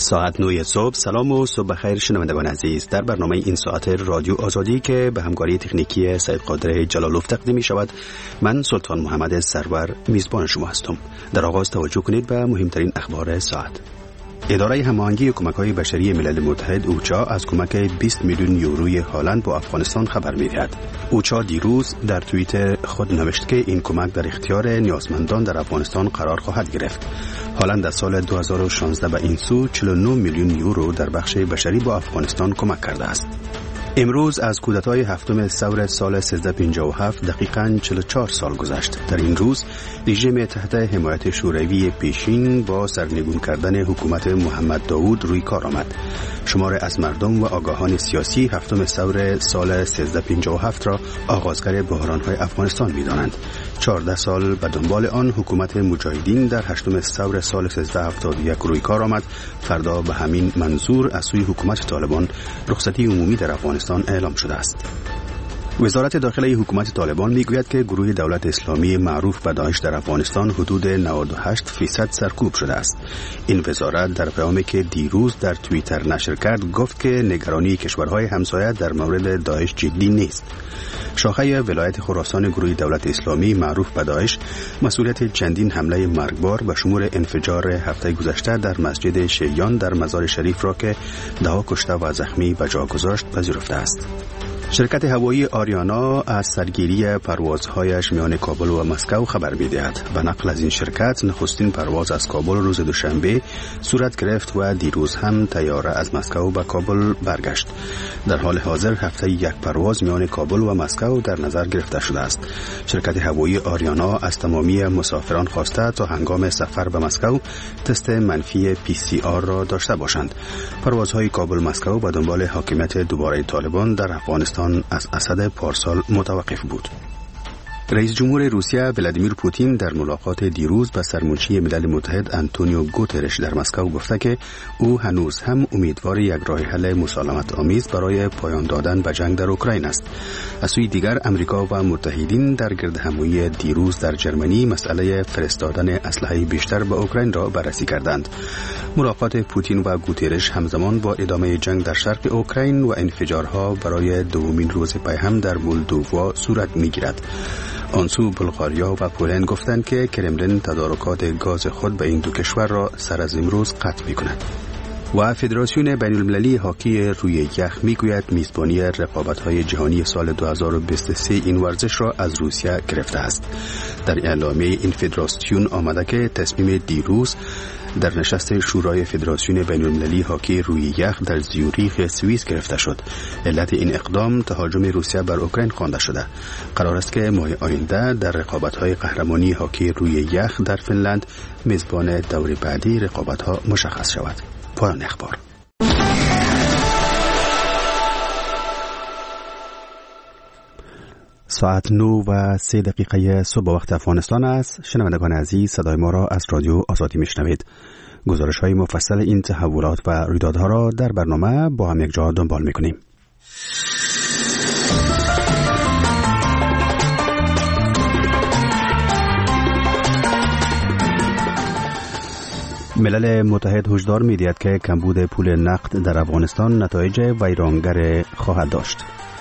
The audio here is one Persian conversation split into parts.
ساعت 9 صبح. سلام و صبح بخیر شنوندگان عزیز. در برنامه این ساعت رادیو آزادی که به همکاری تکنیکی سید قادر جلالوف تقدیم می شود، من سلطان محمد سرور میزبان شما هستم. در آغاز توجه کنید به مهمترین اخبار ساعت. اداره هماهنگی کمک‌های بشری ملل متحد اوچا از کمک 20 میلیون یوروی هالند به افغانستان خبر می‌دهد. اوچا دیروز در توییتر خود نوشت که این کمک در اختیار نیازمندان در افغانستان قرار خواهد گرفت. هالند از سال 2016 به این سو 49 میلیون یورو در بخش بشری به افغانستان کمک کرده است. امروز از کودتای هفتم ثور سال 1357 دقیقاً 44 سال گذشت. در این روز رژیم تحت حمایت شوروی پیشین با سرنگون کردن حکومت محمد داوود روی کار آمد. شمار از مردم و آگاهان سیاسی هفتم ثور سال 1357 را آغازگر بحران‌های افغانستان می‌دانند. 14 سال به دنبال آن حکومت مجاهدین در هشتم ثور سال 1371 روی کار آمد. فردا به همین منظور از سوی حکومت طالبان رخصتی عمومی در افغانستان اعلام شده است. وزارت داخلی حکومت طالبان میگوید که گروه دولت اسلامی معروف به داعش در افغانستان حدود 98% سرکوب شده است. این وزارت در پیامی که دیروز در توییتر نشر کرد گفت که نگرانی کشورهای همسایه در مورد داعش جدی نیست. شاخه ولایت خراسان گروه دولت اسلامی معروف به داعش مسئولیت چندین حمله مرگبار به شمول انفجار هفته گذشته در مسجد شیعیان در مزار شریف را که 10 کشته و زخمی به جا گذاشت پذیرفته است. شرکت هوایی آریانا از سرگیری پروازهایش میان کابل و مسکو خبر می‌دهد. به نقل از این شرکت نخستین پرواز از کابل روز دوشنبه صورت گرفت و دیروز هم طیاره از مسکو به کابل برگشت. در حال حاضر هفته یک پرواز میان کابل و مسکو در نظر گرفته شده است. شرکت هوایی آریانا از تمامی مسافران خواسته تا هنگام سفر به مسکو تست منفی PCR را داشته باشند. پروازهای کابل مسکو به دنبال حاکمیت دوباره طالبان در افغانستان از اسد پارسال متوقف بود. رئیس جمهور روسیه ولادیمیر پوتین در ملاقات دیروز با سرمنشی ملل متحد آنتونیو گوترش در مسکو گفته که او هنوز هم امیدوار یک راه حل مسالمت آمیز برای پایان دادن به جنگ در اوکراین است. از سوی دیگر امریکا و متحدین در گردهمایی دیروز در جرمنی مسئله فرستادن اسلحه بیشتر به اوکراین را بررسی کردند. ملاقات پوتین و گوترش همزمان با ادامه جنگ در شرق اوکراین و انفجارها برای دومین روز پی هم در مولدووا صورت می‌گیرد. آنسو بلغاریا و پولند گفتند که کرملین تدارکات گاز خود به این دو کشور را سر از امروز قطع می‌کند. و فدراسیون بین‌المللی هاکی روی یخ میگوید میزبانی رقابت‌های جهانی سال 2023 این ورزش را از روسیه گرفته است. در اعلامیه این فدراسیون آمده که تصمیم دیروز در نشست شورای فدراسیون بین‌المللی هاکی روی یخ در زیوریخ سوئیس گرفته شد. علت این اقدام تهاجم روسیه بر اوکراین خوانده شده. قرار است که ماه آینده در رقابت‌های قهرمانی هاکی روی یخ در فنلند میزبان دور بعدی رقابت‌ها مشخص شود. پایان اخبار. ساعت 9:03 صبح وقت افغانستان است. شنوندگان عزیز، صدای ما را از رادیو آزادی میشنوید. گزارش‌های مفصل این تحولات و رویدادها را در برنامه با هم یک جا دنبال می‌کنیم. ملل متحد هشدار می‌دهد که کمبود پول نقد در افغانستان نتایج ویرانگر خواهد داشت.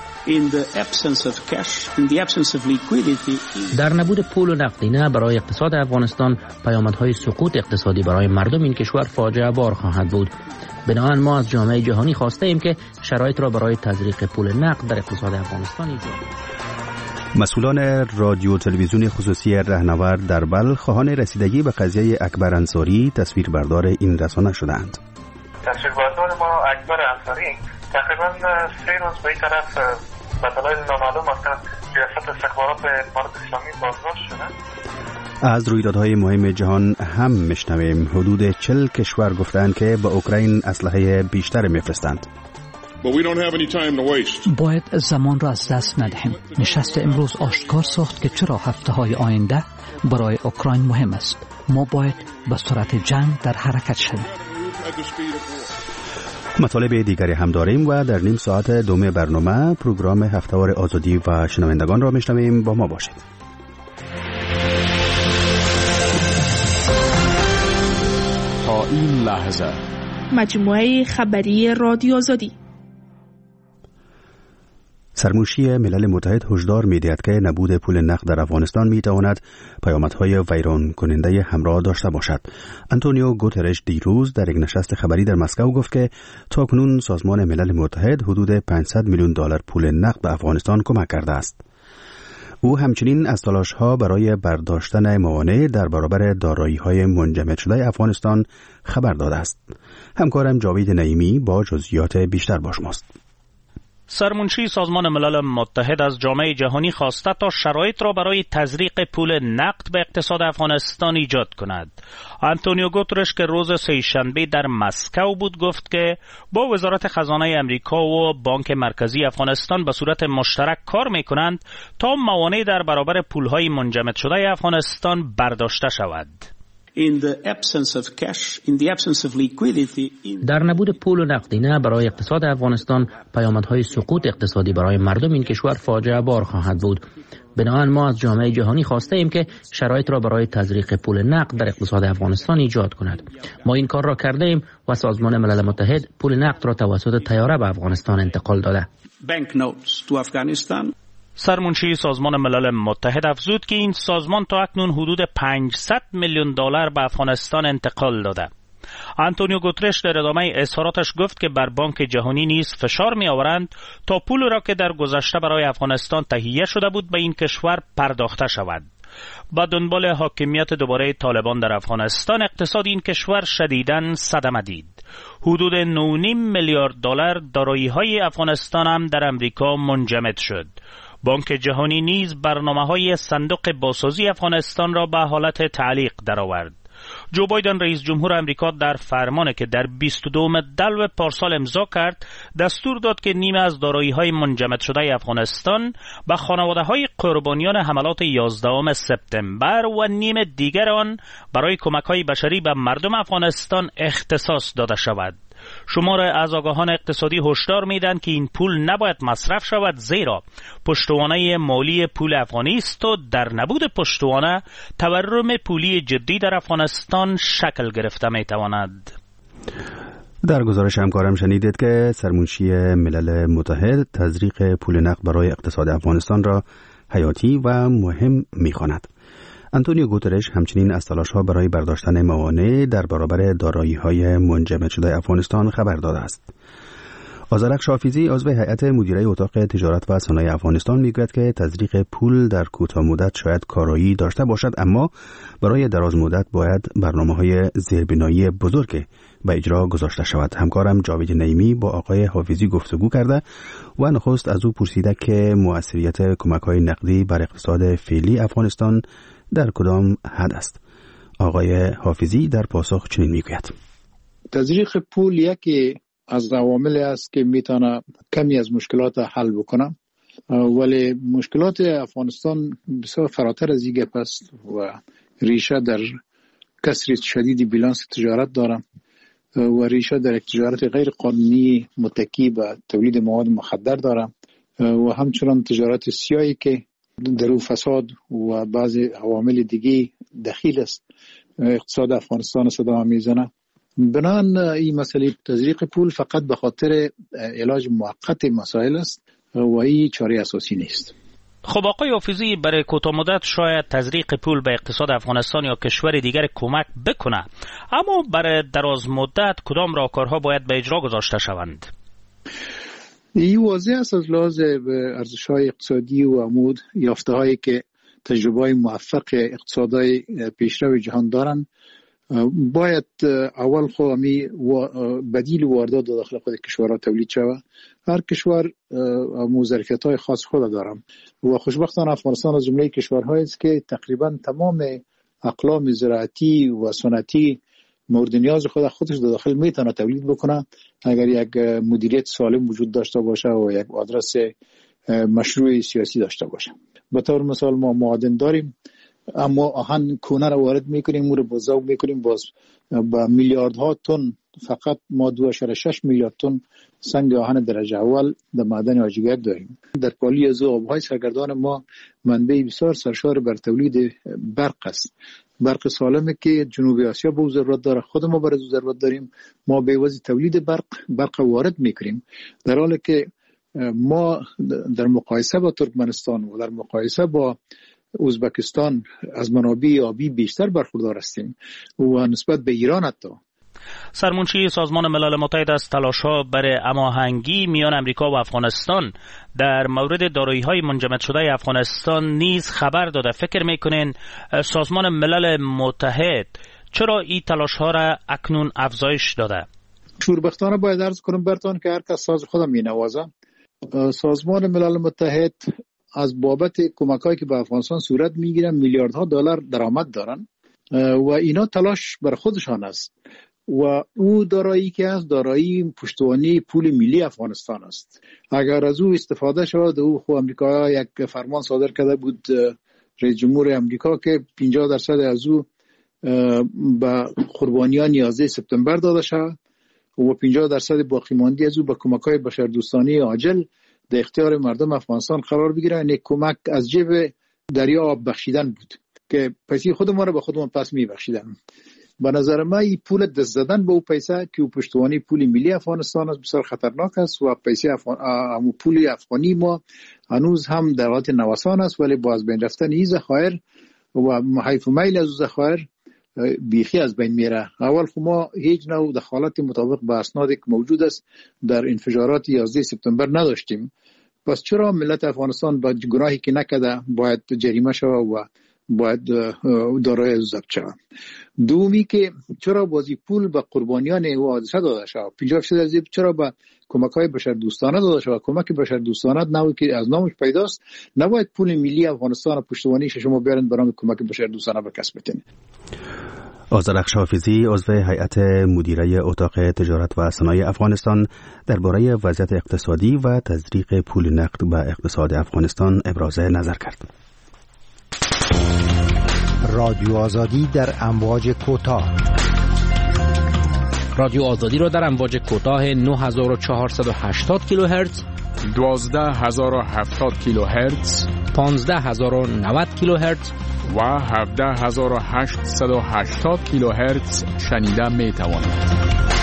در نبود پول و نقدینه برای اقتصاد افغانستان پیامدهای سقوط اقتصادی برای مردم این کشور فاجعه بار خواهد بود. بنابراین ما از جامعه جهانی خواسته ایم که شرایط را برای تزریق پول نقد در اقتصاد افغانستان ایجاد کنند. مسئولان رادیو تلویزیون خصوصی رهنورد در بلخ خواهان رسیدگی به قضیه اکبر انصاری تصویربردار این رسانه شدند. تصویربردار ما اکبر انصاری تقریبا 3 روز به این طرف به دلایل نامعلوم از ریاست استخبارات امارات اسلامی بازداشت شدند. از رویدادهای مهم جهان هم میشنویم. حدود 40 کشور گفتند که به اوکراین اسلحه بیشتر میفرستند. باید زمان را از دست ندهیم. نشست امروز آشکار ساخت که چرا هفته‌های آینده برای اوکراین مهم است. ما باید به سرعت جنگ در حرکت شویم. مطالب دیگری هم داریم و در نیم ساعت دوم برنامه پروگرام هفته‌وار آزادی و شنوندگان را میشنویم. با ما باشید. تا این لحظه مجموعه خبری رادیو آزادی. سرمنشی ملل متحد هشدار می‌دهد که نبود پول نقد در افغانستان می‌تواند پیامدهای ویران کننده همراه داشته باشد. آنتونیو گوترش دیروز در یک نشست خبری در مسکو گفت که تاکنون سازمان ملل متحد حدود 500 میلیون دلار پول نقد به افغانستان کمک کرده است. او همچنین از تلاش‌ها برای برداشتن موانع در برابر دارایی‌های منجمد شده افغانستان خبر داده است. همکارم جاوید نعیمی با جزئیات بیشتر با شماست. سرمنشی سازمان ملل متحد از جامعه جهانی خواسته تا شرایط را برای تزریق پول نقد به اقتصاد افغانستان ایجاد کند. آنتونیو گوترش که روز سه‌شنبه در مسکو بود گفت که با وزارت خزانه امریکا و بانک مرکزی افغانستان به صورت مشترک کار می‌کنند تا موانع در برابر پول‌های منجمد شده افغانستان برداشته شود. در نبود پول و نقدینه برای اقتصاد افغانستان پیامدهای سقوط اقتصادی برای مردم این کشور فاجعه بار خواهد بود. بنابراین ما از جامعه جهانی خواسته ایم که شرایط را برای تزریق پول نقد در اقتصاد افغانستان ایجاد کند. ما این کار را کرده ایم و سازمان ملل متحد پول نقد را توسط طیاره به افغانستان انتقال داده. سرمنشی سازمان ملل متحد افزود که این سازمان تا اکنون حدود 500 میلیون دلار به افغانستان انتقال داده. آنتونیو گوترش در ادامه اظهاراتش گفت که بر بانک جهانی نیز فشار می آورند تا پول را که در گذشته برای افغانستان تهیه شده بود به این کشور پرداخته شود. با دنبال حاکمیت دوباره طالبان در افغانستان اقتصاد این کشور شدیداً صدمه دید. حدود 9.5 میلیارد دلار دارایی‌های افغانستان هم در امریکا منجمد شد. بانک جهانی نیز برنامه‌های صندوق بازسازی افغانستان را به حالت تعلیق درآورد. جو بایدن رئیس جمهور امریکا در فرمانی که در 22 دلو پارسال امضا کرد دستور داد که نیمه از دارایی‌های منجمد شده افغانستان به خانواده‌های قربانیان حملات 11 سپتامبر و نیمه دیگر آن برای کمک‌های بشری به مردم افغانستان اختصاص داده شود. شمار از آگاهان اقتصادی هشدار میدن که این پول نباید مصرف شود زیرا پشتوانه مالی پول افغانی است و در نبود پشتوانه تورم پولی جدی در افغانستان شکل گرفته میتواند. در گزارش همکارم شنیدید که سرمنشی ملل متحد تزریق پول نقد برای اقتصاد افغانستان را حیاتی و مهم می‌خواند. آنتونیو گوترش همچنین از تلاش‌ها برای برداشتن موانع در برابر دارایی‌های منجمد شده افغانستان خبر داده است. آذرخش حافظی عضو هیئت مدیره اتاق تجارت و صنایع افغانستان میگوید که تزریق پول در کوتاه مدت شاید کارایی داشته باشد، اما برای دراز مدت باید برنامه‌های زیربنایی بزرگ به اجرا گذاشته شود. همکارم جاوید نعیمی با آقای حافظی گفتگو کرده و نخست از او پرسیده که مؤثریت کمک‌های نقدی بر اقتصاد فعلی افغانستان در کدام حد است. آقای حافظی در پاسخ چنین میگوید: تزریق پول یکی از عواملی است که میتونه کمی از مشکلات حل بکنه، ولی مشکلات افغانستان بسیار فراتر از این گپ است و ریشه در کسر شدید بیلانس تجارت داره و ریشه در تجارت غیر قانونی متکی به تولید مواد مخدر داره و همچنان تجارت سیاهی که در او فساد و بعضی عوامل دیگه دخیل است اقتصاد افغانستان صدا میزنه. بنان این مسئله تزریق پول فقط به خاطر علاج موقت مسائل است و این چاره اساسی نیست. خب آقای حافظی، برای کوتاه مدت شاید تزریق پول به اقتصاد افغانستان یا کشور دیگر کمک بکنه، اما برای دراز مدت کدام راهکارها باید به اجرا گذاشته شوند؟ این واضح است از لحاظ ارزش‌های اقتصادی و عمود یافته‌هایی که تجربه‌های موفق اقتصادهای پیشرو جهان دارند. باید اول خوامی بدیل واردات داخل خود کشورها تولید شود. هر کشور ظرفیت‌های خاص خود دارند و خوشبختانه افغانستان از جمله کشورهایی است که تقریبا تمام اقلام زراعتی و صنعتی مورد نیاز خودش داخل میتونه تولید بکنه اگر یک مدیریت سالم وجود داشته باشه و یک آدرس مشروع سیاسی داشته باشه. به طور مثال ما معادن داریم اما آهن کونه را وارد میکنیم، مور بزرگ میکنیم، باز با میلیاردها تن، فقط ما 2.6 میلیارد تن سنگ آهن درجه اول در معدن آجیگر داریم. در پالی از آبهای سرگردان ما منبع بسیار سرشار بر تولید برق است. برق سالمه که جنوب آسیا به ضرورت داره، خود ما برای ضرورت داریم. ما به واسطه تولید برق وارد میکنیم، در حالی که ما در مقایسه با ترکمنستان و در مقایسه با ازبکستان از منابع آبی بیشتر برخوردار هستیم و نسبت به ایران حتی. سرمنشی سازمان ملل متحد از تلاش‌ها برای هماهنگی میان امریکا و افغانستان در مورد دارایی‌های منجمد شده افغانستان نیز خبر داده. فکر می‌کنین سازمان ملل متحد چرا این تلاش‌ها را اکنون افزایش داده؟ شوربختانه باید عرض کنم برتان که هر کس ساز خودم می‌نوازه. سازمان ملل متحد از بابت کمک‌هایی که به افغانستان صورت می‌گیرن میلیاردها دلار درآمد دارن و اینا تلاش بر خودشان است و او دارایی که است دارایی پشتوانه پول ملی افغانستان است. اگر از او استفاده شود، او خو امریکا یک فرمان صادر کرده بود، رئیس جمهور امریکا، که 50% از او به قربانیان 11 سپتامبر داده شود و 50% باقی مانده از او به کمک‌های بشردوستانه عاجل در اختیار مردم افغانستان قرار بگیره. این کمک از جیب دریا آب بخشیدن بود که پیسه خود ما را به خودمون پس می‌بخشیدن. به نظر من این پول دست زدن به او پیسه که او پشتوانه پول ملی افغانستان است بسیار خطرناک است و پیسه پول افغانی ما هنوز هم در حالت نوسان است، ولی با از بین رفتن این ذخایر و حیف میل از ذخایر بیخی از بین میره. اول خو ما هیچ نوع دخالت مطابق با اسنادی که موجود است در انفجارات 11 سپتامبر نداشتیم. پس چرا ملت افغانستان با گناهی که نکرده باید جریمه شود و باید دارای ضبط شود؟ دومی که چرا بازی پول به قربانیان او حادثه داده شود؟ 50% از این چرا به کمک‌های بشردوستانه داده شود؟ کمک بشردوستانه نوعی که از نامش پیداست، نباید پول ملی افغانستان پشتوانه شما بیارن برای کمک بشردوستانه به کسب بتین. آذرخش حافظی، عضو هیئت مدیره اتاق تجارت و صنایع افغانستان، درباره وضعیت اقتصادی و تزریق پول نقد به اقتصاد افغانستان ابراز نظر کرد. رادیو آزادی در امواج کوتاه. رادیو آزادی را در امواج کوتاه 9480 کیلوهرتز، 12070 کیلوهرتز، 15090 کیلوهرتز و 17880 کیلوهرتز شنیده می توانید.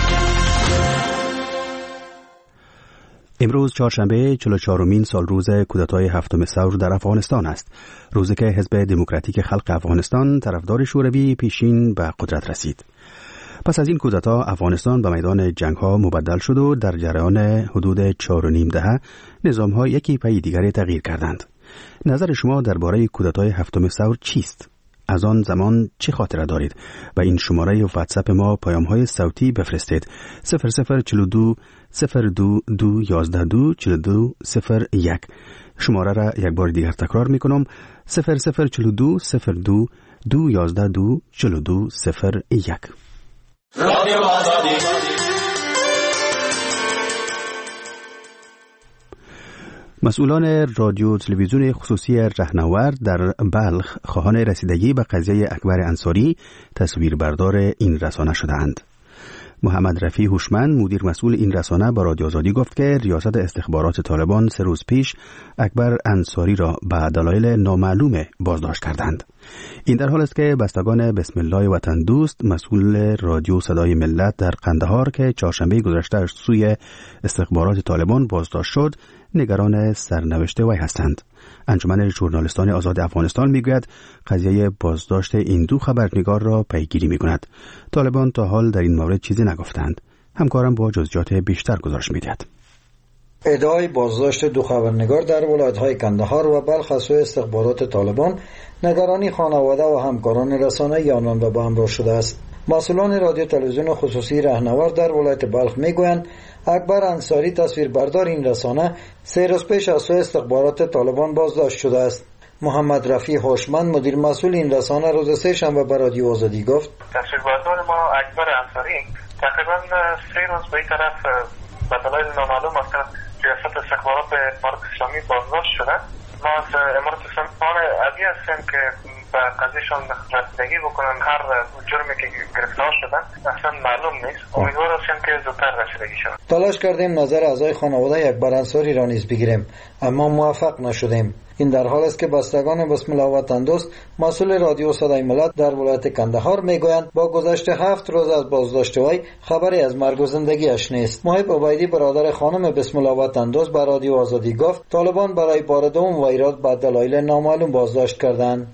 امروز چهارشنبه 44مین سال روز کودتای هفتم ثور در افغانستان است، روزی که حزب دموکراتیک خلق افغانستان طرفدار شوروی پیشین به قدرت رسید. پس از این کودتا افغانستان به میدان جنگ‌ها مبدل شد و در جریان حدود 4.5 دهه نظام‌ها یکی پی دیگری تغییر کردند. نظر شما درباره کودتای هفتم ثور چیست؟ از آن زمان چه خاطره دارید؟ و این شماره واتساپ ما پیام‌های صوتی بفرستید. 0042 02 11 4201. شماره را یک بار دیگر تکرار می‌کنم: 0042 02 11 4201. رادیو آزادی. مسئولان رادیو تلویزیون خصوصی رهنورد در بلخ خواهان رسیدگی به قضیه اکبر انصاری تصویربردار این رسانه شدند. محمد رفیع هوشمند، مدیر مسئول این رسانه، با رادیو آزادی گفت که ریاست استخبارات طالبان 3 روز پیش اکبر انصاری را به دلایل نامعلوم بازداشت کردند. این در حال است که بستگان بسم الله وطن دوست، مسئول رادیو صدای ملت در قندهار که چهارشنبه گذشته سوی استخبارات طالبان بازداشت شد، نگران سرنوشت وی هستند. انجمن ژورنالیستان آزاد افغانستان میگوید قضیه بازداشت این دو خبرنگار را پیگیری میکند. طالبان تا حال در این مورد چیزی نگفتند. همکارم با جزئیات بیشتر گزارش میدهد. ادعای بازداشت دو خبرنگار در ولایت‌های کندهار و بلخ از سوی استخبارات طالبان نگرانی خانواده و همکاران رسانه‌ای آنان را به همراه شده است. مسئولان رادیو تلویزیون خصوصی رهنورد در ولایت بلخ میگویند اکبر انصاری تصویربردار این رسانه 3 روز پیش از سوی استخبارات طالبان بازداشت شده است. محمد رفیع هوشمند، مدیر مسئول این رسانه، روز سه‌شنبه به رادیو آزادی گفت تصویربردار ما اکبر انصاری تقریبا 3 روز به این طرف به دلایل نامعلوم از ریاست استخبارات امارات اسلامی بازداشت شده ما از امارات اسلامی عادی هستیم که به قضیهشان رسیدگی بکنن. هر جرمی که گرفتار شدن اصلا معلوم نیست. امیدوار هستیم که زودتر رسیدگی شود. تلاش کردیم نظر اعضای خانواده اکبر انصاری را نیز بگیریم اما موفق نشدیم. این در حال است که بستگان بسم الله وطن دوست مسئول رادیو صدای ملت در ولایت کندهار میگویند با گذشت 7 روز از بازداشت وی خبری از مرگ و زندگیش نیست. محب عبیدی برادر خانم بسم الله وطن دوست به رادیو آزادی گفت طالبان برای بار دوم وی را به دلایل نامعلوم بازداشت کردند.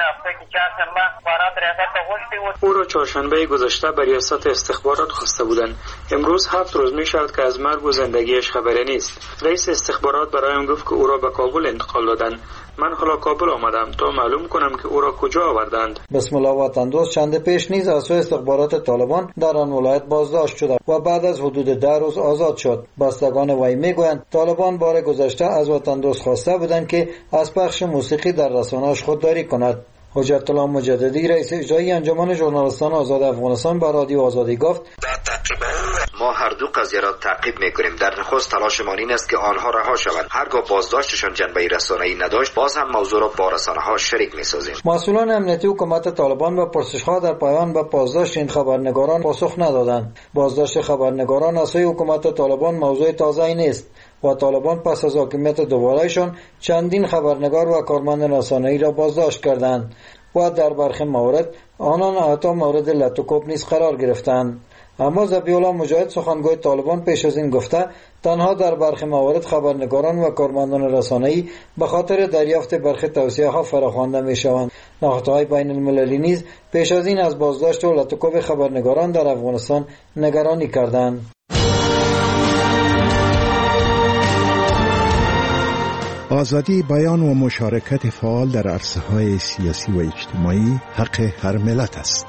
او را چهارشنبه گذشته به ریاست استخبارات خواسته بودند. امروز 7 روز می شود که از مرگ و زندگیش خبری نیست. رئیس استخبارات برایم گفت که او را به کابل انتقال دادند. من حالا کابل آمدم تا معلوم کنم که او را کجا آوردند. بسم الله وطن دوست چند پیش نیز از سوی استخبارات طالبان در آن ولایت بازداشت شد و بعد از حدود 10 روز آزاد شد. بستگان وی میگویند طالبان بار گذشته از وطن دوست خواسته بودند که از پخش موسیقی در رسانه‌اش خودداری کند. حجت الله مجددی رئیس اجرایی انجمن ژورنالیستان آزاد افغانستان به رادیو آزادی گفت ما هر دو قضیه را تعقیب می‌کنیم. در نخست تلاشمان این است که آنها رها شوند. هرگاه بازداشتشان جنبه رسانه‌ای نداشت باز هم موضوع را با رسانه‌ها شریک می‌سازیم. مسئولان امنیتی حکومت طالبان به پرسش‌ها در پایان به بازداشت این خبرنگاران پاسخ ندادند. بازداشت خبرنگاران از سوی حکومت طالبان موضوع تازه‌ای نیست و طالبان پس از حاکمیت دوباره‌شان چندین خبرنگار و کارمند رسانه‌ای را بازداشت کردند و در برخی موارد آنان حتی مورد لطوکوب نیز قرار گرفتند. اما ذبیح الله مجاهد سخنگوی طالبان پیش از این گفته تنها در برخی موارد خبرنگاران و کارمندان رسانه‌ای به خاطر دریافت برخی توصیه‌ها فراخوانده می‌شوند. نهادهای بین المللی نیز پیش از این از بازداشت و لطوکوب خبرنگاران در افغانستان نگرانی کردند. آزادی بیان و مشارکت فعال در عرصه‌های سیاسی و اجتماعی حق هر ملت است.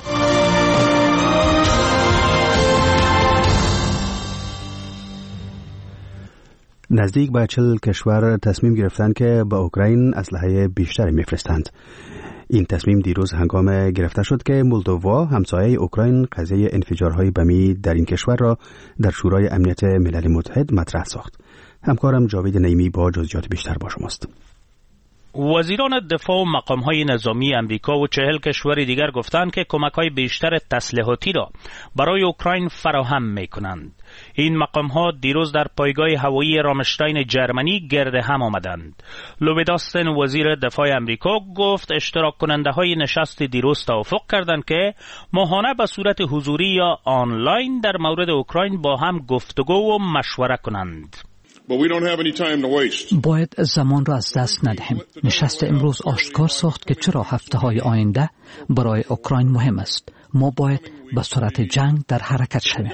نزدیک به 40 کشور تصمیم گرفتند که به اوکراین اسلحه بیشتری میفرستند. این تصمیم دیروز هنگام گرفته شد که مولدووا همسایه اوکراین قضیه انفجارهای بمی در این کشور را در شورای امنیت ملل متحد مطرح ساخت. همکارم جاوید نعیمی با جزئیات بیشتر با شماست. وزیران دفاع و مقام‌های نظامی امریکا و 40 کشور دیگر گفتند که کمک‌های بیشتر تسلیحاتی را برای اوکراین فراهم می‌کنند. این مقام‌ها دیروز در پایگاه هوایی رامشتاین جرمنی گرد هم آمدند. لوید آستن وزیر دفاع امریکا گفت اشتراک کننده‌های نشست دیروز توافق کردند که ماهانه به صورت حضوری یا آنلاین در مورد اوکراین با هم گفتگو و مشوره کنند. باید زمان را از دست ندهیم. نشست امروز آشکار ساخت که چرا هفته‌های آینده برای اوکراین مهم است. ما باید به سرعت جنگ در حرکت شویم.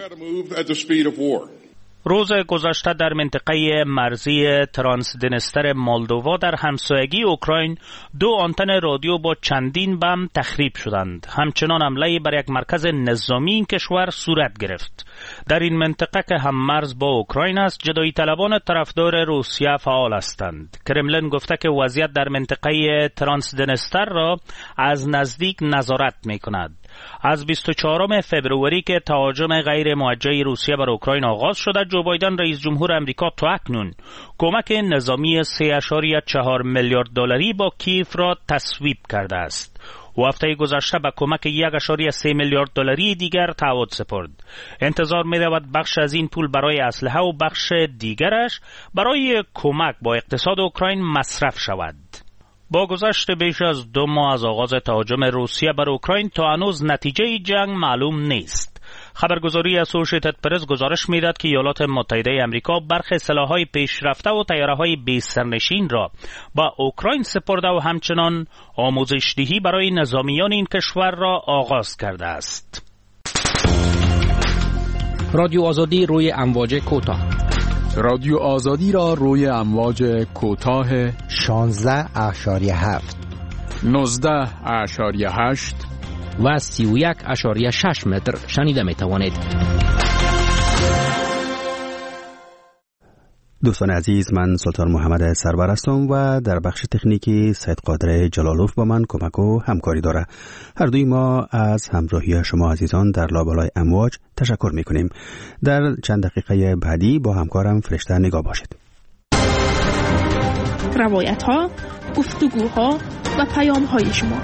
روز گذشته در منطقه مرزی ترانسدنستر مولدووا در همسایگی اوکراین 2 آنتن رادیو با چندین بم تخریب شدند. همچنان حمله بر یک مرکز نظامی این کشور صورت گرفت. در این منطقه که هم مرز با اوکراین است، جدایی طلبان طرفدار روسیه فعال هستند. کرملین گفته که وضعیت در منطقه ترانسدنستر را از نزدیک نظارت می‌کند. از 24 فبروری که تهاجم غیر موجه روسیه بر اوکراین آغاز شده، جو بایدن رئیس جمهور امریکا تا اکنون کمک نظامی 3.4 میلیارد دلاری با کیف را تصویب کرده است. و هفته گذشته به کمک 1.3 میلیارد دلاری دیگر تعهد سپرد. انتظار می رود بخش از این پول برای اسلحه و بخش دیگرش برای کمک با اقتصاد اوکراین مصرف شود. با گذشت بیش از 2 ماه از آغاز تهاجم روسیه بر اوکراین تا هنوز نتیجه جنگ معلوم نیست. خبرگزاری اسوشیتد پرس گزارش می‌دهد که ایالات متحده آمریکا برخی سلاح‌های پیشرفته و طیاره‌های بی‌سرنشین را با اوکراین سپرده و همچنان آموزش‌دهی برای نظامیان این کشور را آغاز کرده است. رادیو آزادی روی امواج کوتاه. رادیو آزادی را روی امواج کوتاه 16.7 19.8 و 31.6 متر شنیده می توانید. دوستان عزیز، من سلطان محمد سرور هستم و در بخش تکنیکی سید قادر جلالوف با من کمک و همکاری داره. هر دوی ما از همراهی شما عزیزان در لابلای امواج تشکر میکنیم. در چند دقیقه بعدی با همکارم فرشته نگاه باشید. روایت ها، گفتگوها و پیام‌های شما.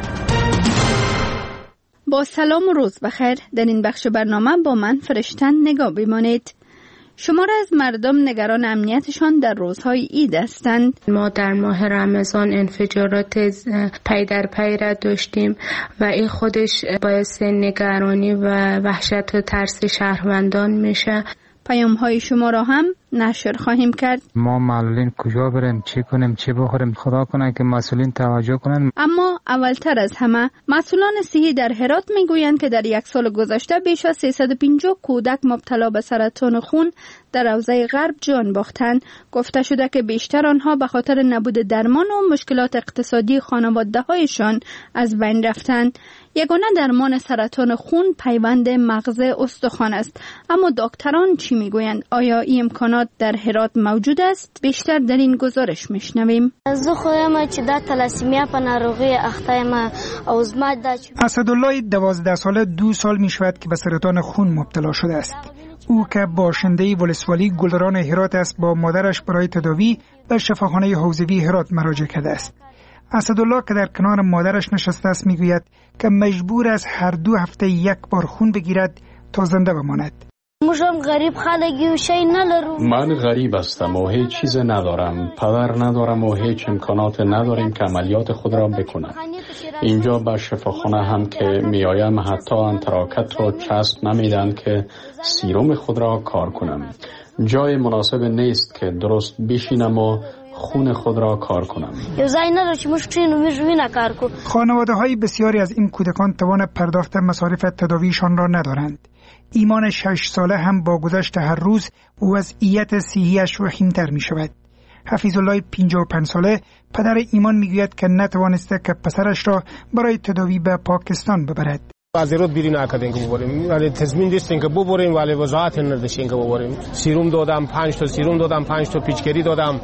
با سلام و روز بخیر. در این بخش برنامه با من فرشتن نگاه بمانید. شمار از مردم نگران امنیتشان در روزهای عید هستند. ما در ماه رمضان انفجارات پی در پی را داشتیم و این خودش باعث نگرانی و وحشت و ترس شهروندان میشه. پیام‌های شما را هم نشر خواهیم کرد. ما معلولین کجا بریم، چی کنیم، چی بخوریم، خدا کنه که مسئولین توجه کنن. اما اولتر از همه مسئولان صحی در هرات میگویند که در یک سال گذشته بیش از 350 کودک مبتلا به سرطان خون در حوزه غرب جان باختند. گفته شده که بیشتر آنها به خاطر نبود درمان و مشکلات اقتصادی خانواده‌هایشان از بین رفتند. یگانه درمان سرطان خون پیوند مغز استخوان است. اما دکتران چی میگویند؟ آیا این امکانات در هرات موجود است؟ بیشتر در این گزارش میشنویم. زه خوایم چې دا تلاسیمیا په ناروغي اخته ما او زما دا اسدالله 12 ساله 2 سال میشود که به سرطان خون مبتلا شده است. او که باشنده ولسوالی گلران هرات است با مادرش برای تداوی به شفاخانه حوزوی هرات مراجعه کرده است. اسدالله که در کنار مادرش نشسته است میگوید که مجبور است هر 2 هفته یک بار خون بگیرد تا زنده بماند. من غریب هستم و هیچ چیز ندارم، پدر ندارم و هیچ امکانات نداریم که عملیات خود را بکنم. اینجا به شفاخانه هم که میایم حتی انتراکت را چسب نمیدن که سیروم خود را کار کنم. جای مناسب نیست که درست بشینم و خون خود را کار کنم. خانواده های بسیاری از این کودکان توان پرداخت مصارف تداویشان را ندارند. ایمان 6 ساله هم با گذشت هر روز وضعیت صحیحش وخیم‌تر می شود. حفیظالله 55 ساله پدر ایمان میگوید که نتوانسته که پسرش را برای تداوی به پاکستان ببرد. از ایراد بیرون نکردیم که ببریم، ولی تضمین داشتیم که ببریم ولی وضاحت نداشتیم که ببریم. سیروم دادم، 5 تا سیروم دادم، 5 تا پیچکری دادم.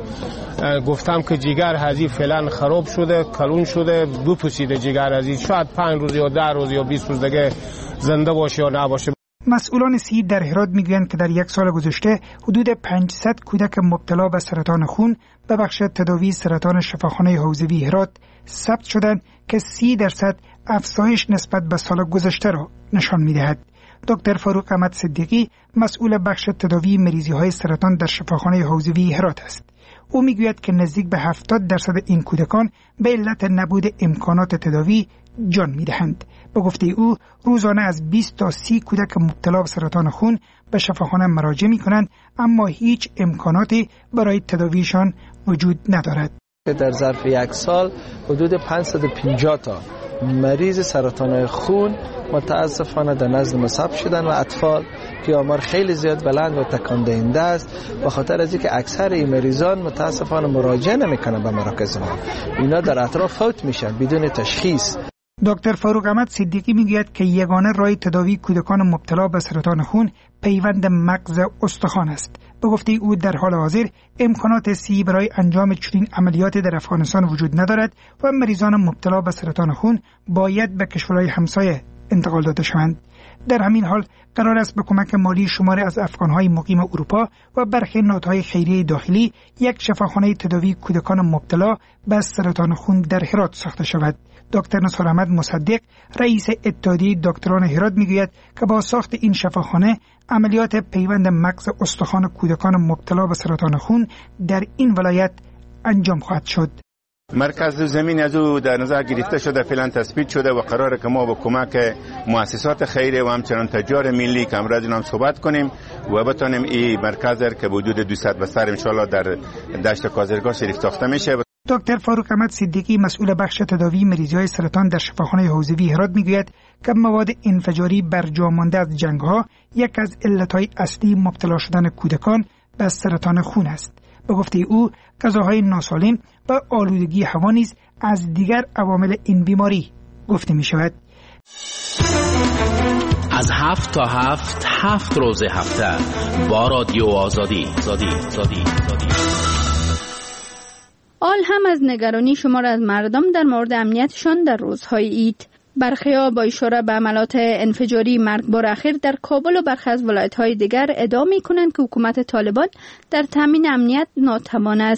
گفتم که جگر هزی فعلا خراب شده، کلون شده، بپوسیده جگر هزی، شاید 5 روز یا 10 روز یا 20 روز دیگه زنده باشه یا نباشه. مسئولان صحی در هرات میگویند که در یک سال گذشته حدود 500 کودک مبتلا به سرطان خون به بخش تداوی سرطان شفاخانه حوزوی هرات ثبت شدند که 30% افزایش نسبت به سال گذشته را نشان می‌دهد. دکتر فاروق احمد صدیقی مسئول بخش تداوی مریضی‌های سرطان در شفاخانه حوزوی هرات است. او میگوید که نزدیک به 70% این کودکان به علت نبود امکانات تداوی جان می‌دهند. به گفته او روزانه از 20 تا 30 کودک مبتلا به سرطان خون به شفاخانه مراجعه می‌کنند، اما هیچ امکاناتی برای تداویشان وجود ندارد. در ظرف یک سال حدود 550 تا مریض سرطان خون متاسفانه در نزد ما ثبت شدن و اطفال که آمار خیلی زیاد بلند و تکان دهنده است، به خاطر از اینکه اکثر این مریضان متاسفانه مراجعه نمیکنن به مراکز ما. اینا در اطراف فوت میشن بدون تشخیص. دکتر فاروق احمد صدیقی میگوید که یگانه راه تداوی کودکان مبتلا به سرطان خون پیوند مغز استخوان است. به گفته او در حال حاضر امکانات صحی برای انجام چنین عملیاتی در افغانستان وجود ندارد و مریضان مبتلا به سرطان خون باید به کشورهای همسایه انتقال داده شوند. در همین حال قرار است به کمک مالی شماری از افغانهای مقیم اروپا و برخی نهادهای خیریه داخلی یک شفاخانه تداوی کودکان مبتلا به سرطان خون در هرات ساخته شود. دکتر نصار احمد مصدق رئیس اتحادیه دکتران هرات میگوید که با ساخت این شفاخانه عملیات پیوند مغز استخوان کودکان مبتلا به سرطان خون در این ولایت انجام خواهد شد. مرکز زمین از او در نظر گرفته شده، فعلا تثبیت شده و قراره که ما با کمک مؤسسات خیریه و همچنان تجار ملی که امروز هم صحبت کنیم و بتونیم این مرکز که حدود 200 بستر ان شاء الله در دشت کازرگاه شریف ساخته میشه. دکتر فاروق احمد صدیقی مسئول بخش تداوی مریضی‌های سرطان در شفاخانه حوزوی هرات میگوید که مواد انفجاری برجا مانده از جنگ‌ها یک از علت‌های اصلی مبتلا شدن کودکان به سرطان خون است. به گفته او غذاهای ناسالم و آلودگی هوا نیز از دیگر عوامل این بیماری گفته می شود. از 7 تا 7 روز هفته با رادیو آزادی. آل هم از نگرانی شمار از مردم در مورد امنیتشان در روزهای عید. برخی‌ها با اشاره به عملات انفجاری مرگبار اخیر در کابل و برخی از ولایت‌های دیگر ادعا می‌کنند که حکومت طالبان در تامین امنیت ناتوان است.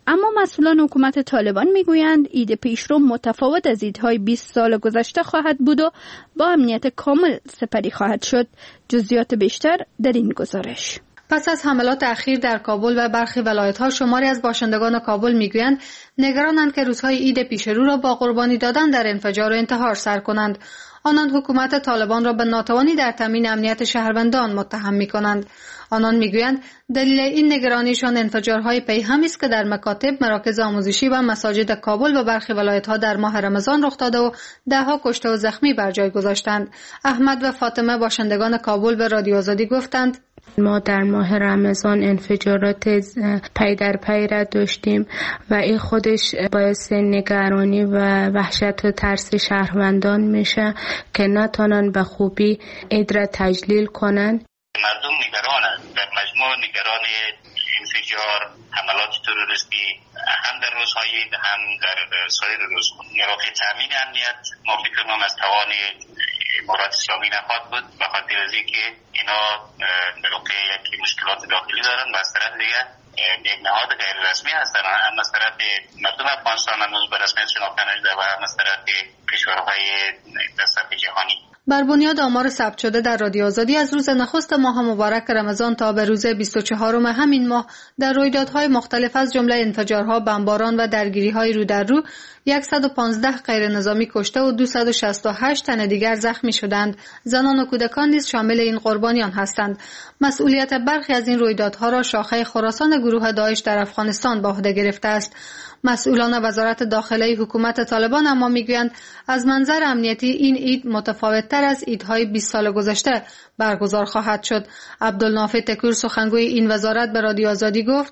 اما مسئولان حکومت طالبان میگویند عید پیشرو متفاوت از عیدهای 20 سال گذشته خواهد بود و با امنیت کامل سپری خواهد شد. جزئیات بیشتر در این گزارش. پس از حملات اخیر در کابل و برخی ولایت‌ها، شماری از باشندگان کابل میگویند نگرانند که روزهای عید پیشرو را با قربانی دادن در انفجار و انتحار سر کنند. آنان حکومت طالبان را به ناتوانی در تامین امنیت شهروندان متهم می‌کنند. آنان میگویند دلیل این نگرانیشان انفجارهای پیهمی است که در مکاتب، مراکز آموزشی و مساجد کابل و برخی ولایت‌ها در ماه رمضان رخ داده و ده‌ها کشته و زخمی بر جای گذاشتند. احمد و فاطمه باشندگان کابل به رادیو آزادی گفتند ما در ماه رمضان انفجارات پی در پی را داشتیم و این خودش باعث نگرانی و وحشت و ترس شهروندان میشه که نتونن به خوبی عید را تجلیل کنن. مردم نگرانند، در مجموع نگران انفجار، حملات تروریستی هم در روزهای عید هم در سایر روزها. راه تامین امنیت ما فکر کنم از توان امارات اسلامی نخواهد بود، به خاطر از اینکه اینا در واقع یک مشکلات داخلی دارن و از طرف دیگه یک نهاد غیر رسمی هستن، هم از طرف مردم افغانستان هنوز به رسمیت شناخته نشده و هم از طرف کشورهای در سطح جهانی. بر بنیاد آمار ثبت شده در رادیو آزادی از روز نخست ماه مبارک رمضان تا به روز 24 همین ماه در رویدادهای مختلف از جمله انفجارها، بمباران و درگیری‌های رو در رو 115 غیر نظامی کشته و 268 تن دیگر زخمی شدند. زنان و کودکان نیز شامل این قربانیان هستند. مسئولیت برخی از این رویدادها را شاخه خراسان گروه داعش در افغانستان به عهده گرفته است. مسئولان وزارت داخله حکومت طالبان اما میگویند از منظر امنیتی این عید متفاوت‌تر از عیدهای 20 سال گذشته برگزار خواهد شد. عبدالنافع تکور سخنگوی این وزارت به رادیو آزادی گفت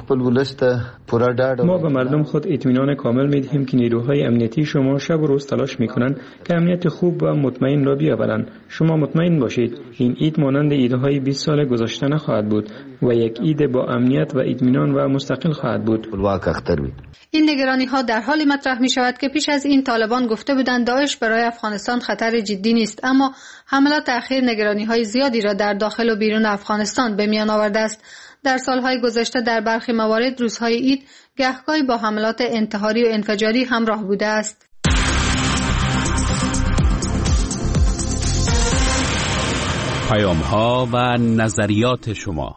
ما به مردم خود اطمینان کامل میدهیم که نیروهای امنیتی شما شب و روز تلاش میکنند که امنیت خوب و مطمئن را بیاورند. شما مطمئن باشید این عید مانند عیدهای 20 سال گذشته نخواهد بود و یک عید با امنیت و اطمینان و مستقل خواهد بود. این نگرانی ها در حالی مطرح می شود که پیش از این طالبان گفته بودند داعش برای افغانستان خطر جدی نیست، اما حملات اخیر نگرانی های زیادی را در داخل و بیرون افغانستان به میان آورده است. در سالهای گذشته در برخی موارد روزهای عید گهگاهی با حملات انتحاری و انفجاری همراه بوده است. پیام‌ها و نظریات شما.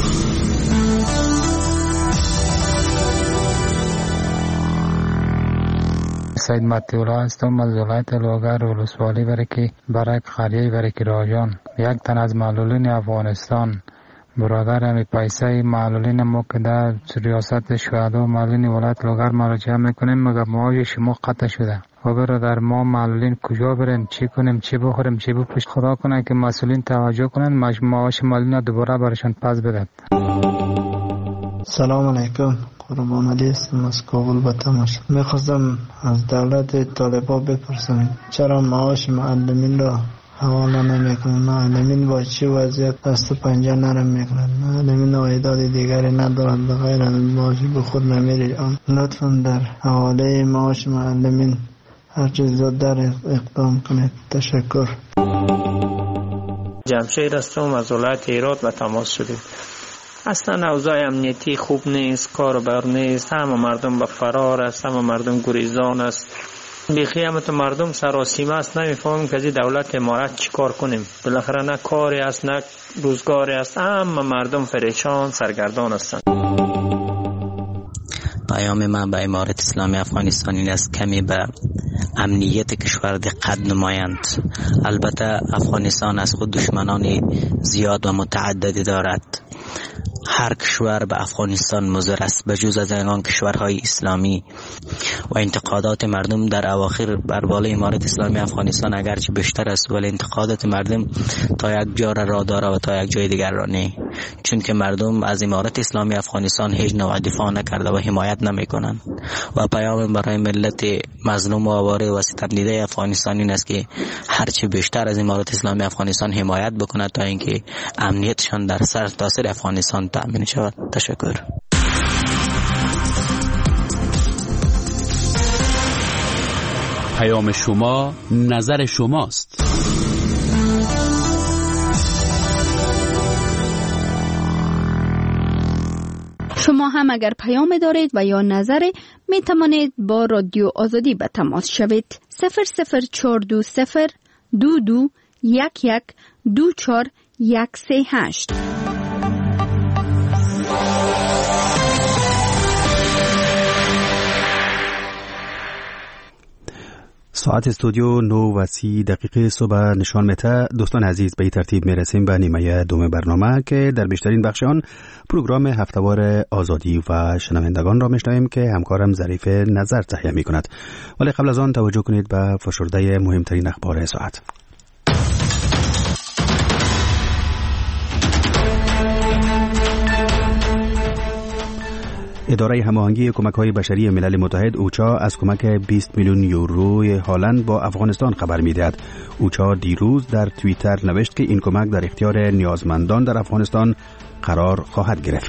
سید مطیع‌الله هستم از ولایت لوگر ولسوالی برک قریه برک راجان. یک تن از معلولین افغانستان برادر همی پیسه معلولین ما که در ریاست شهدا و معلولین ولایت لوگر مراجعه میکنیم مگر معاش شما قطع شده و برادر ما معلولین کجا بریم، چی کنیم، چی بخوریم، چی بپوشیم. خدا کنه که مسئولین توجه کنن معاش معلولین دوباره برشان پس بدن. سلام علیکم، قربان علی هستم از کابل به تماش. میخواستم از دولت طالبان بپرسم چرا معاش معلمین را حواله نمیکنن؟ معلمین با چه وضعیت دست و پنجه نرم میکنن؟ معلمین عایدات دیگری ندارند بغیر از معاشی به خود نمیره. لطفا در حواله معاش معلمین هر چیز زودتر اقدام کنید. تشکر. جمشید هستم از ولایت هرات به تماس شدیم. اصلا اوضاع امنیتی خوب نیست، کار بر نیست، همه مردم به فرار است، همه مردم گریزان است. بیخی همه تو مردم سراسیمه است، نمیفهمیم که از دولت امارت چی کار کنیم. بالاخره نه کاری است نه روزگاری است، همه مردم پریشان سرگردان هستند. پیام من به امارت اسلامی افغانستان این است کمی به امنیت کشور دقت نمایند. البته افغانستان از خود دشمنان زیاد و متعددی دارد. هر کشور به افغانستان مضر است بجز از آن کشورهای اسلامی و انتقادات مردم در اواخر بر بالای امارت اسلامی افغانستان اگرچه بیشتر است ولی انتقادات مردم تا یک جا را داره و تا یک جای دیگر را نه، چون که مردم از امارت اسلامی افغانستان هیچ نوع دفاع نکرده و حمایت نمی کنند. و پیام برای ملت مظلوم و آواره و ستم دیده افغانستان این است که هرچه بیشتر از امارت اسلامی افغانستان حمایت بکند تا اینکه امنیتشان در سرتاسر افغانستان تأمین شود. تشکر. پیام شما نظر شماست. شما هم اگر پیام دارید و یا نظری می توانید با رادیو آزادی به تماس شوید. 00420 22 11 24 138. ساعت استودیو 9:30 صبح نشان میده. دوستان عزیز، به این ترتیب میرسیم به نیمه دوم برنامه که در بیشترین بخش آن پروگرام هفتهوار آزادی و شنوندگان را میشنویم که همکارم ظریف نظر تهیه میکند. ولی قبل از آن توجه کنید به فشرده مهمترین اخبار ساعت. اداره هماهنگی کمک‌های بشری ملل متحد اوچا از کمک 20 میلیون یوروی هالند با افغانستان خبر می‌دهد. اوچا دیروز در توییتر نوشت که این کمک در اختیار نیازمندان در افغانستان قرار خواهد گرفت.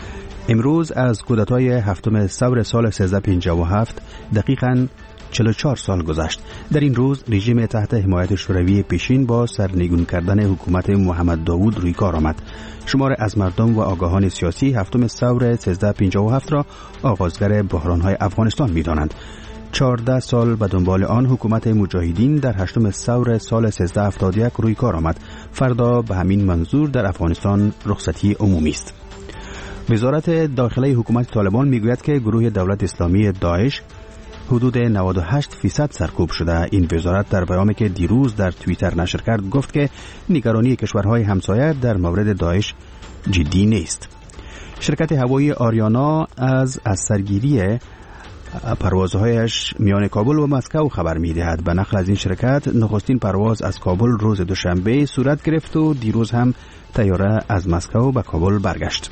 امروز از کودتای هفتم ثور سال 1357 دقیقاً 44 سال گذشت. در این روز رژیم تحت حمایت شوروی پیشین با سرنگون کردن حکومت محمد داوود روی کار آمد. شمار از مردم و آگاهان سیاسی هفتم ثور 1357 را آغازگر بحران‌های افغانستان می‌دانند. 14 سال به دنبال آن حکومت مجاهدین در هشتم ثور سال 1371 روی کار آمد. فردا به همین منظور در افغانستان رخصتی عمومی است. وزارت داخله حکومت طالبان میگوید که گروه دولت اسلامی داعش حدود 98% سرکوب شده. این وزارت در پیامی که دیروز در توییتر نشر کرد گفت که نگرانی کشورهای همسایه در مورد داعش جدی نیست. شرکت هوایی آریانا از سرگیری پروازهایش میان کابل و مسکو خبر می‌دهد. به نقل از این شرکت نخستین پرواز از کابل روز دوشنبه صورت گرفت و دیروز هم طیاره از مسکو به کابل برگشت.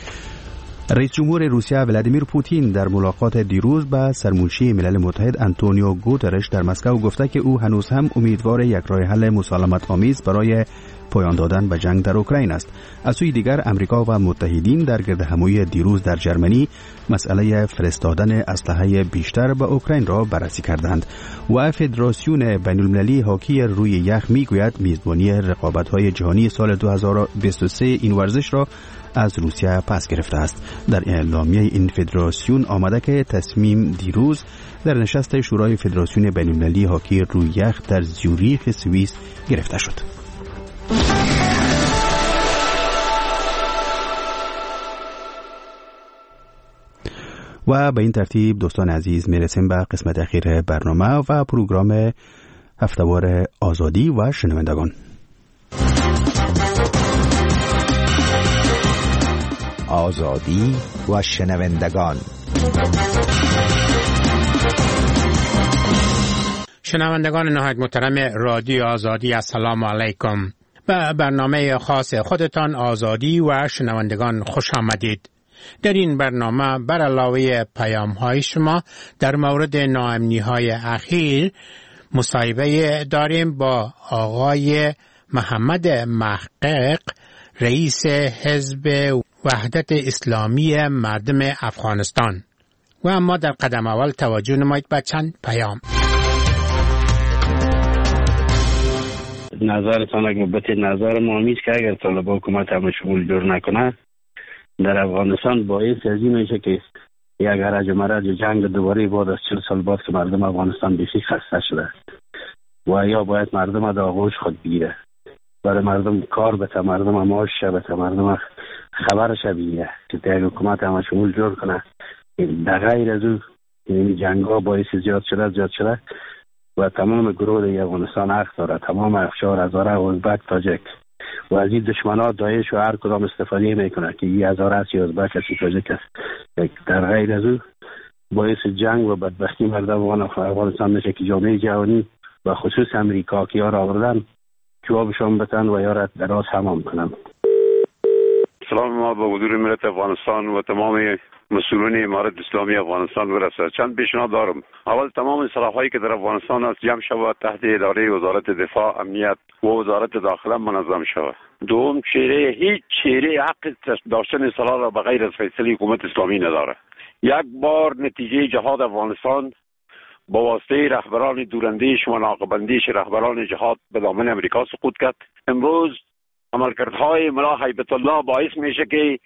رئیس جمهور روسیه ولادیمیر پوتین در ملاقات دیروز با سرمنشی ملل متحد آنتونیو گوترش در مسکو گفته که او هنوز هم امیدوار یک راه حل مسالمت آمیز برای پایان دادن به جنگ در اوکراین است. از سوی دیگر امریکا و متحدین در گردهمایی دیروز در جرمنی مسئله فرستادن اسلحه بیشتر به اوکراین را بررسی کردند و فدراسیون بین‌المللی هاکی روی یخ میگوید میزبانی رقابت‌های جهانی سال 2023 این ورزش را از روسیه پس گرفته است. در اعلامیه این فدراسیون آمده که تصمیم دیروز در نشست شورای فدراسیون بین‌المللی هاکی روی یخ در زیوریخ سوئیس گرفته شد. و به این ترتیب دوستان عزیز میرسیم به قسمت اخیر برنامه و پروگرام هفتهوار آزادی و شنوندگان. آزادی و شنوندگان. شنوندگان نهایت محترم رادیو آزادی، السلام علیکم. به برنامه خاص خودتان آزادی و شنوندگان خوش آمدید. در این برنامه بر علاوه پیام‌های شما در مورد ناامنی‌های اخیر مصاحبه داریم با آقای محمد محقق، رئیس حزب وحدت اسلامی مردم افغانستان. و اما در قدم اول توجه نمایید به چند پیام. نظرتان اگر بطید نظر ما میست که اگر طالبان حکومت همه شمول جور نکنه در افغانستان باعث از این میشه که یک هرج و مرج جنگ دوباره بعد از 40 سال بعد که مردم افغانستان بیشی خسته شده و یا باید مردم در آغوش خود بگیره، برای مردم کار بته، مردم معاش بته، مردم خبرش بگیره که یک حکومت همه شمول جور کنه. در غیر از او این جنگ ها باعث زیاد شده و تمام گروه در افغانستان حق داره، تمام افشار هزاره ازبک تاجک و از این دشمنان داعش و هر کدام استفاده میکنه که این هزاره است یا ازبک است یا تاجک است. در غیر از او باعث جنگ و بدبختی مردم افغانستان میشه که جامعه جهانی و خصوص امریکا که یار آوردن جوابشان بتن و یار دراز حمام کنن. سلام ما به حضور ملت افغانستان و تمام مسئولین امارت اسلامی افغانستان برسه. چند پیشنهاد دارم. اول تمام سلاح‌هایی که در افغانستان است جمع شود تحت اداره وزارت دفاع، امنیت و وزارت داخله منظم شود. دوم، هیچ چهره حق داشتن سلاح را بغیر از فیصله حکومت اسلامی نداره. یک بار نتیجه جهاد افغانستان با واسطه رهبران دوراندیش و ناقه‌بندیش رهبران جهاد به دامن امریکا سقوط کرد. امروز عملکردهای ملا هیبت الله باعث میشه که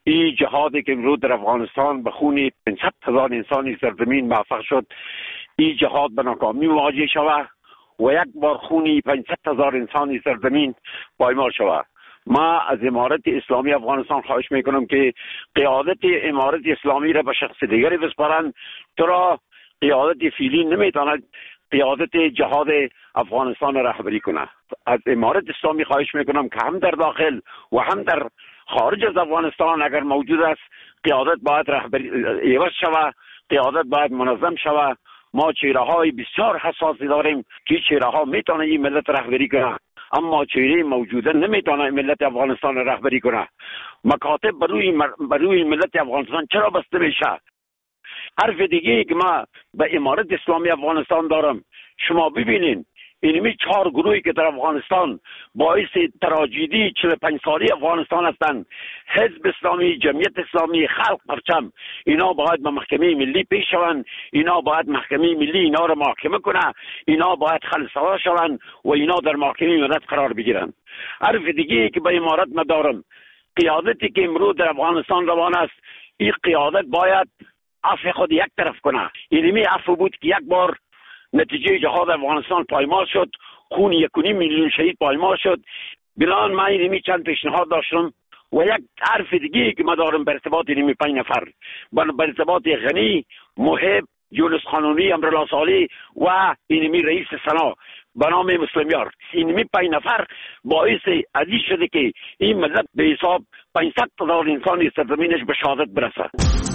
این جهادی که امروز در افغانستان به خون 500,000 انسانی سرزمین موفق شد، این جهاد به ناکامی مواجه شود و یک بار خونی 500,000 انسانی سرزمین پایمال شود. ما از امارت اسلامی افغانستان خواهش میکنم که قیادت امارت اسلامی را به شخص دیگری بسپارند. چرا قیادت فعلی نمیتواند قیادت جهاد افغانستان را رهبری کنه. از امارت اسلامی خواهش میکنم که هم در داخل و هم در خارج از افغانستان اگر موجود است، قیادت باید رهبری عوض شود، قیادت باید منظم شود. ما چهره های بسیار حساسی داریم که چهره ها میتونه این ملت رهبری کنه، اما چهره موجوده نمیتونه ملت افغانستان رهبری کنه. مکاتب بروی ملت افغانستان چرا بسته میشه؟ حرف دیگه که ما به امارت اسلامی افغانستان دارم، شما ببینین اینمی 4 گروهی که در افغانستان باعث تراژدی 45 سالی افغانستان هستند، حزب اسلامی، جمعیت اسلامی، خلق پرچم، اینا باید به محکمه ملی پیش شوند، اینا باید محکمه ملی اینا را محاکمه کنه، اینا باید خلصوا شوند و اینا در محکمه ملت قرار بگیرند. حرف دیگه که به امارت مدارم، قیادتی که امروز در افغانستان روان است، این قیادت باید عفو خود یک طرف کنه. اینمی عفو بود که یک بار نتیجه جهاد افغانستان پایمال شد، خون 1.5 میلیون شهید پایمال شد. بنابراین من اینمی چند پیشنهاد داشتم و یک حرف دیگه که ما دارم به ارتباط اینمی 5 نفر، به ارتباط غنی، محب، یونس قانونی، امرالله صالح و اینمی رئیس سنا به نام مسلمیار. اینمی 5 نفر باعث عزیز شده که این ملت به حساب 500,000 انسانی سرزمینش به شهادت برسه.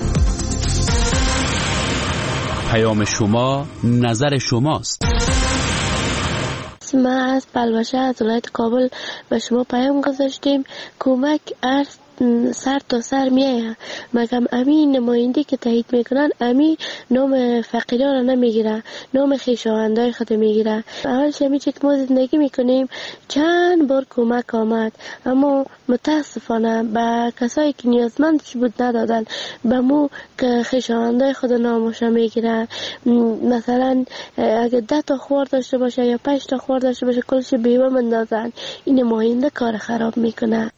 پیام شما، نظر شماست. ما از بلوشه از ولایت کابل به شما پیام گذاشتیم. کمک ارز سر تا سر میایه، مگم امی نماینده که تایید میکنن امی نام فقیران را نمیگیره، نام خویشاوندای خود میگیره. اولش همی چی که ما زندگی میکنیم چند بار کمک آمد، اما متاسفانه به کسایی که نیازمندش بود ندادن، به مو که خویشاوندای خود ناموشا میگیره. مثلا اگه 10 تا خوار داشته باشه یا 5 تا خوار داشته باشه کلش بیوه مندازن. این نماینده کار خراب میکنه.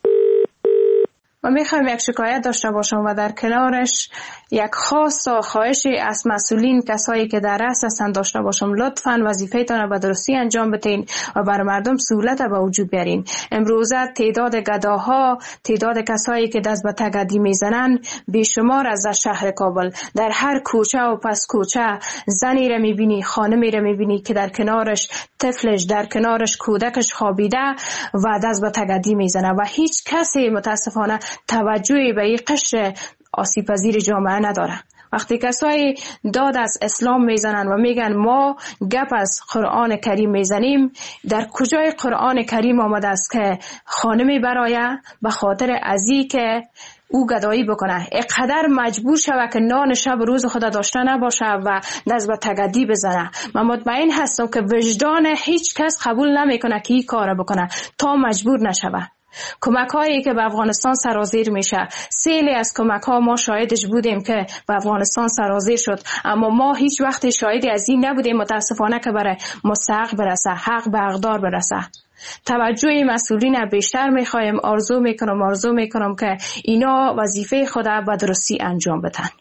و میخوایم یک شکایت داشته باشم و در کنارش یک خواهشی از مسئولین، کسایی که در رأس هستند داشته باشم. لطفاً وظیفه‌تان را به درستی انجام بدین و بر مردم سهولت به وجود بیارین. امروزه تعداد گداها، تعداد کسایی که دست به تگدی میزنن بیشمار از شهر کابل. در هر کوچه و پس کوچه زنی را میبینی، خانمی را میبینی که در کنارش طفلش، در کنارش کودکش خوابیده و دست به تگدی میزنه و هیچ کسی متاسفانه توجهی به این قشر آسیب پذیر جامعه نداره. وقتی کسایی داد از اسلام میزنن و میگن ما گپ از قرآن کریم میزنیم، در کجای قرآن کریم آمده است که خانمی برای به خاطر ازی که او گدایی بکنه اقدر مجبور شود که نان شب روز خدا داشته نباشه و دست به تگدی بزنه؟ من مطمئن هستم که وجدان هیچ کس قبول نمیکنه که این کار بکنه تا مجبور نشوه. کمک هایی که به افغانستان سرازیر میشه، سیلی از کمک ها ما شاهدش بودیم که به افغانستان سرازیر شد، اما ما هیچ وقت شاهدی از این نبودیم متاسفانه که برای مستحق برسه، حق به حقدار برسه. توجه مسئولین بیشتر میخوایم. آرزو میکنم که اینا وظیفه خود به درستی انجام بدن.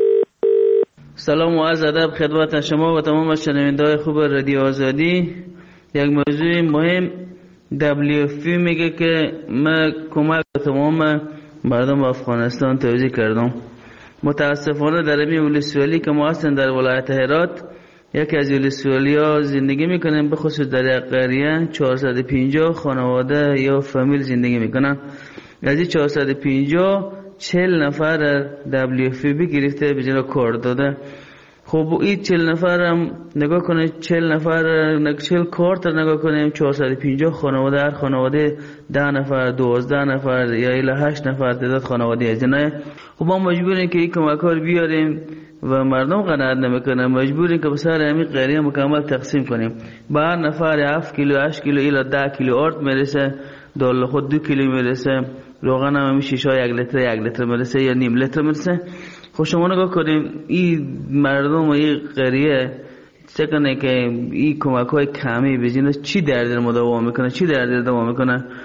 سلام و عرض ادب خدمت شما و تمام شنونده‌های خوب رادیو آزادی. یک موضوع مهم، WFP میگه که من کمک به تمام مردم افغانستان توزیع کردم. متاسفانه در این ولسوالی که ما هستیم در ولایت هرات، یکی از ولسوالی ها زندگی میکنن، به خصوص در یک قریه 450 خانواده یا فامیل زندگی میکنن. از این 450 40 نفر WFP گرفته به جای کار داده. خب این 40 نفر هم نگاه کنه، 40 نفر 40 کارت نگاه کنیم، 450 خانواده، هر خانواده 10 نفر 12 نفر یا الی 8 نفر تعداد خانواده از اینه. خب ما مجبوریم که این کمک ها بیاریم و مردم قناعت نمیکنه، مجبوریم که به سر همین قریه مکمل تقسیم کنیم. به هر نفر 7 کیلو 8 کیلو الی 10 کیلو آرد میرسه، دال خود 2 کیلو میرسه، روغن هم شیشه 1 لیتر میرسه یا نیم لیتر میرسه. خب شما نگاه کنیم این مردم و این قریه چکنه که این کمک های کمی بجینه چی درد مداوا میکنه، چی درد دوام میکنه.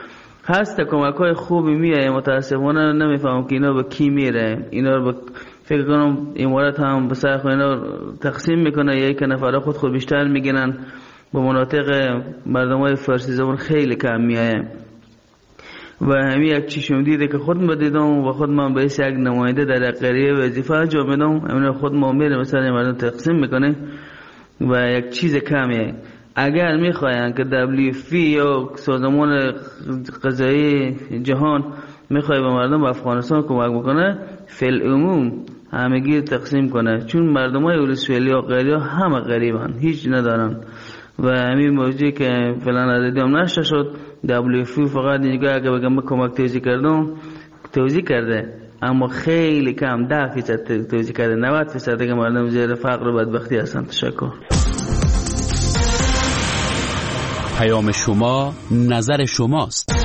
هست کمک های خوبی میایه، متاسفانه نمیفهمم که اینا به کی میره. اینا رو فکر کنم امارات هم به سر خود اینا تقسیم میکنه، یا یک نفر خود بیشتر میگیرن. به مناطق مردم های فارسی زبان خیلی کم میایه و همین یک چیشم دیده که خود ما دیدم و خود من به یک نماینده در قریه وظیفه انجام میدم. همین خود ما میره مثلا مردم تقسیم میکنه و یک چیز کمیه. اگر میخواین که WFP یا سازمان غذایی جهان میخواد به مردم به افغانستان کمک بکنه، فل عموم همگی تقسیم کنه، چون مردم های ولسوالی و غیره همه غریبن، هیچ ندارن. و همین موضوعی که فلان عددیم نشته شد، WFP فقط اینجا اگه بگم کمک توزیع کرده، اما خیلی کم 10% توزیع کرده. 90% که مردم زیر فقر و بدبختی هستن. تشکر. پیام شما نظر شماست.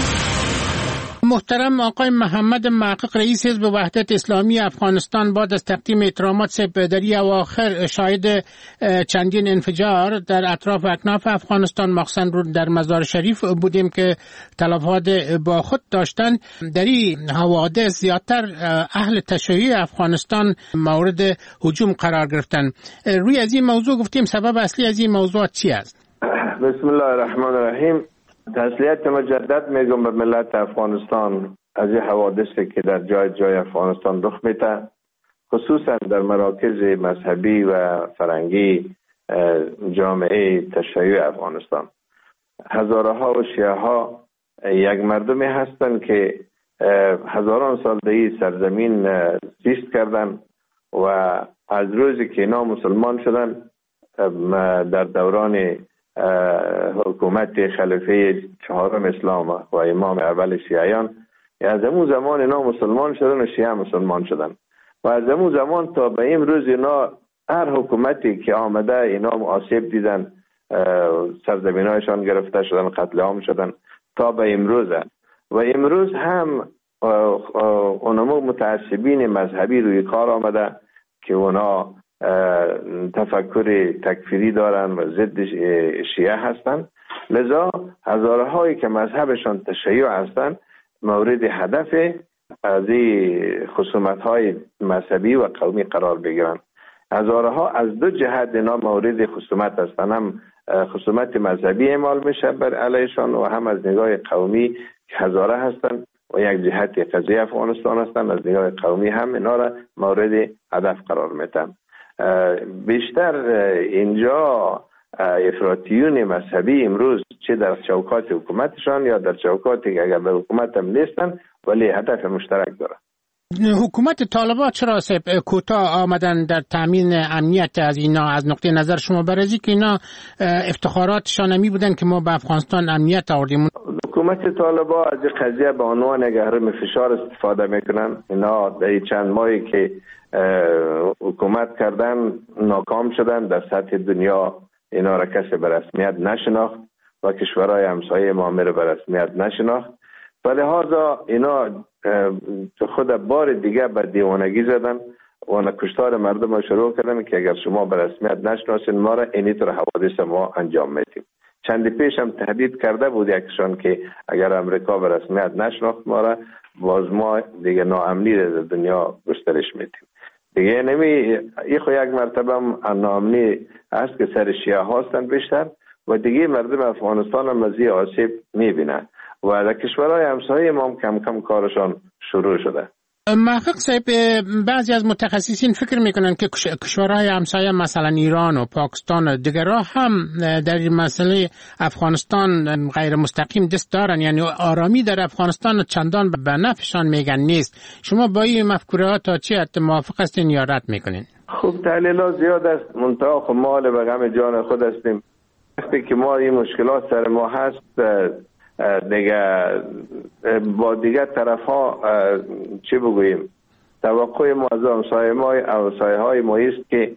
محترم آقای محمد محقق، رئیس حزب وحدت اسلامی افغانستان، بعد از تقدیم احترامات در اواخر شاهد چندین انفجار در اطراف اکناف افغانستان، مخصوصا در مزار شریف بودیم که تلفات با خود داشتند. در این حوادث زیادتر اهل تشیع افغانستان مورد هجوم قرار گرفتند. روی از این موضوع گفتیم، سبب اصلی از این موضوع چی است؟ بسم الله الرحمن الرحیم. تسلیت مجدد میگم به ملت افغانستان از این حوادثی که در جای افغانستان رخ میده، خصوصا در مراکز مذهبی و فرهنگی جامعه تشیع افغانستان. هزارها و شیعه ها یک مردمی هستند که هزاران سال در این سرزمین زیست کردن و از روزی که اینا مسلمان شدن در دوران حکومت خلیفه چهارم اسلام و امام اول شیعیان، از اون زمان اینا مسلمان شدن و شیعه مسلمان شدن و از اون زمان تا به امروز اینا هر حکومتی که آمده اینا آسیب دیدن، سرزمینایشان گرفته شدن، قتل عام شدن تا به امروزه. و امروز هم اونمو متعصبین مذهبی روی کار آمده که اونا تفکر تکفیری دارن و ضد شیعه هستن، لذا هزارهایی که مذهبشان تشیع هستن مورد هدف از این خصومت‌های مذهبی و قومی قرار بگیرن. هزارها از دو جهت اینا مورد خصومت هستن، هم خصومت مذهبی اعمال میشه بر علیشان و هم از نگاه قومی که هزاره هستن و یک جهت قضیه افغانستان هستن، از نگاه قومی هم اینا را مورد هدف قرار میدن. بیشتر اینجا افراطیون مذهبی امروز چه در چوکات حکومتشان یا در چوکاتی که اگر به حکومت هم نیستن ولی هدف مشترک دارن. حکومت طالبان چرا کوتاه آمدن در تامین امنیت از اینا؟ از نقطه نظر شما برازی که اینا افتخاراتشان می بودن که ما به افغانستان امنیت آوردیم. حکومت طالبان از این قضیه به عنوان گهرم فشار استفاده میکنن. اینا در چند ماهی که حکومت کردن ناکام شدن، در سطح دنیا اینا را کسی به رسمیت نشناخت و کشورهای همسایه ما را به رسمیت نشناخت و لحاظا اینا خود بار دیگه به دیوانگی زدن و کشتار مردم را شروع کردن که اگر شما به رسمیت نشناسین ما را اینطور حوادث ما انجام میدیم. چندی پیش هم تهدید کرده بود یکشان که اگر امریکا به رسمیت نشناخت ما را، باز ما دیگه ناامنی در دنیا گسترش میدیم. دیگه این خو یک مرتبه ناامنی است که سر شیعه هستند بیشتر و دیگه مردم افغانستان هم از این آسیب میبینن و در کشورهای همسایه ما هم کم کم کارشان شروع شده. محقق صاحب، بعضی از متخصصین فکر میکنن که کشورهای همسایه مثلا ایران و پاکستان و دیگرها هم در این مسئله افغانستان غیر مستقیم دست دارن، یعنی آرامی در افغانستان چندان به نفعشان میگن نیست. شما با این مفکوره تا چی موافق هستین یا رد میکنین؟ خوب، تحلیلات زیاد است، منتها خب ما به غم جان خود هستیم. وقتی که ما این مشکلات سر ما هست دیگه با دیگه طرف ها چی بگوییم، توقع ما از همسایه های ما است که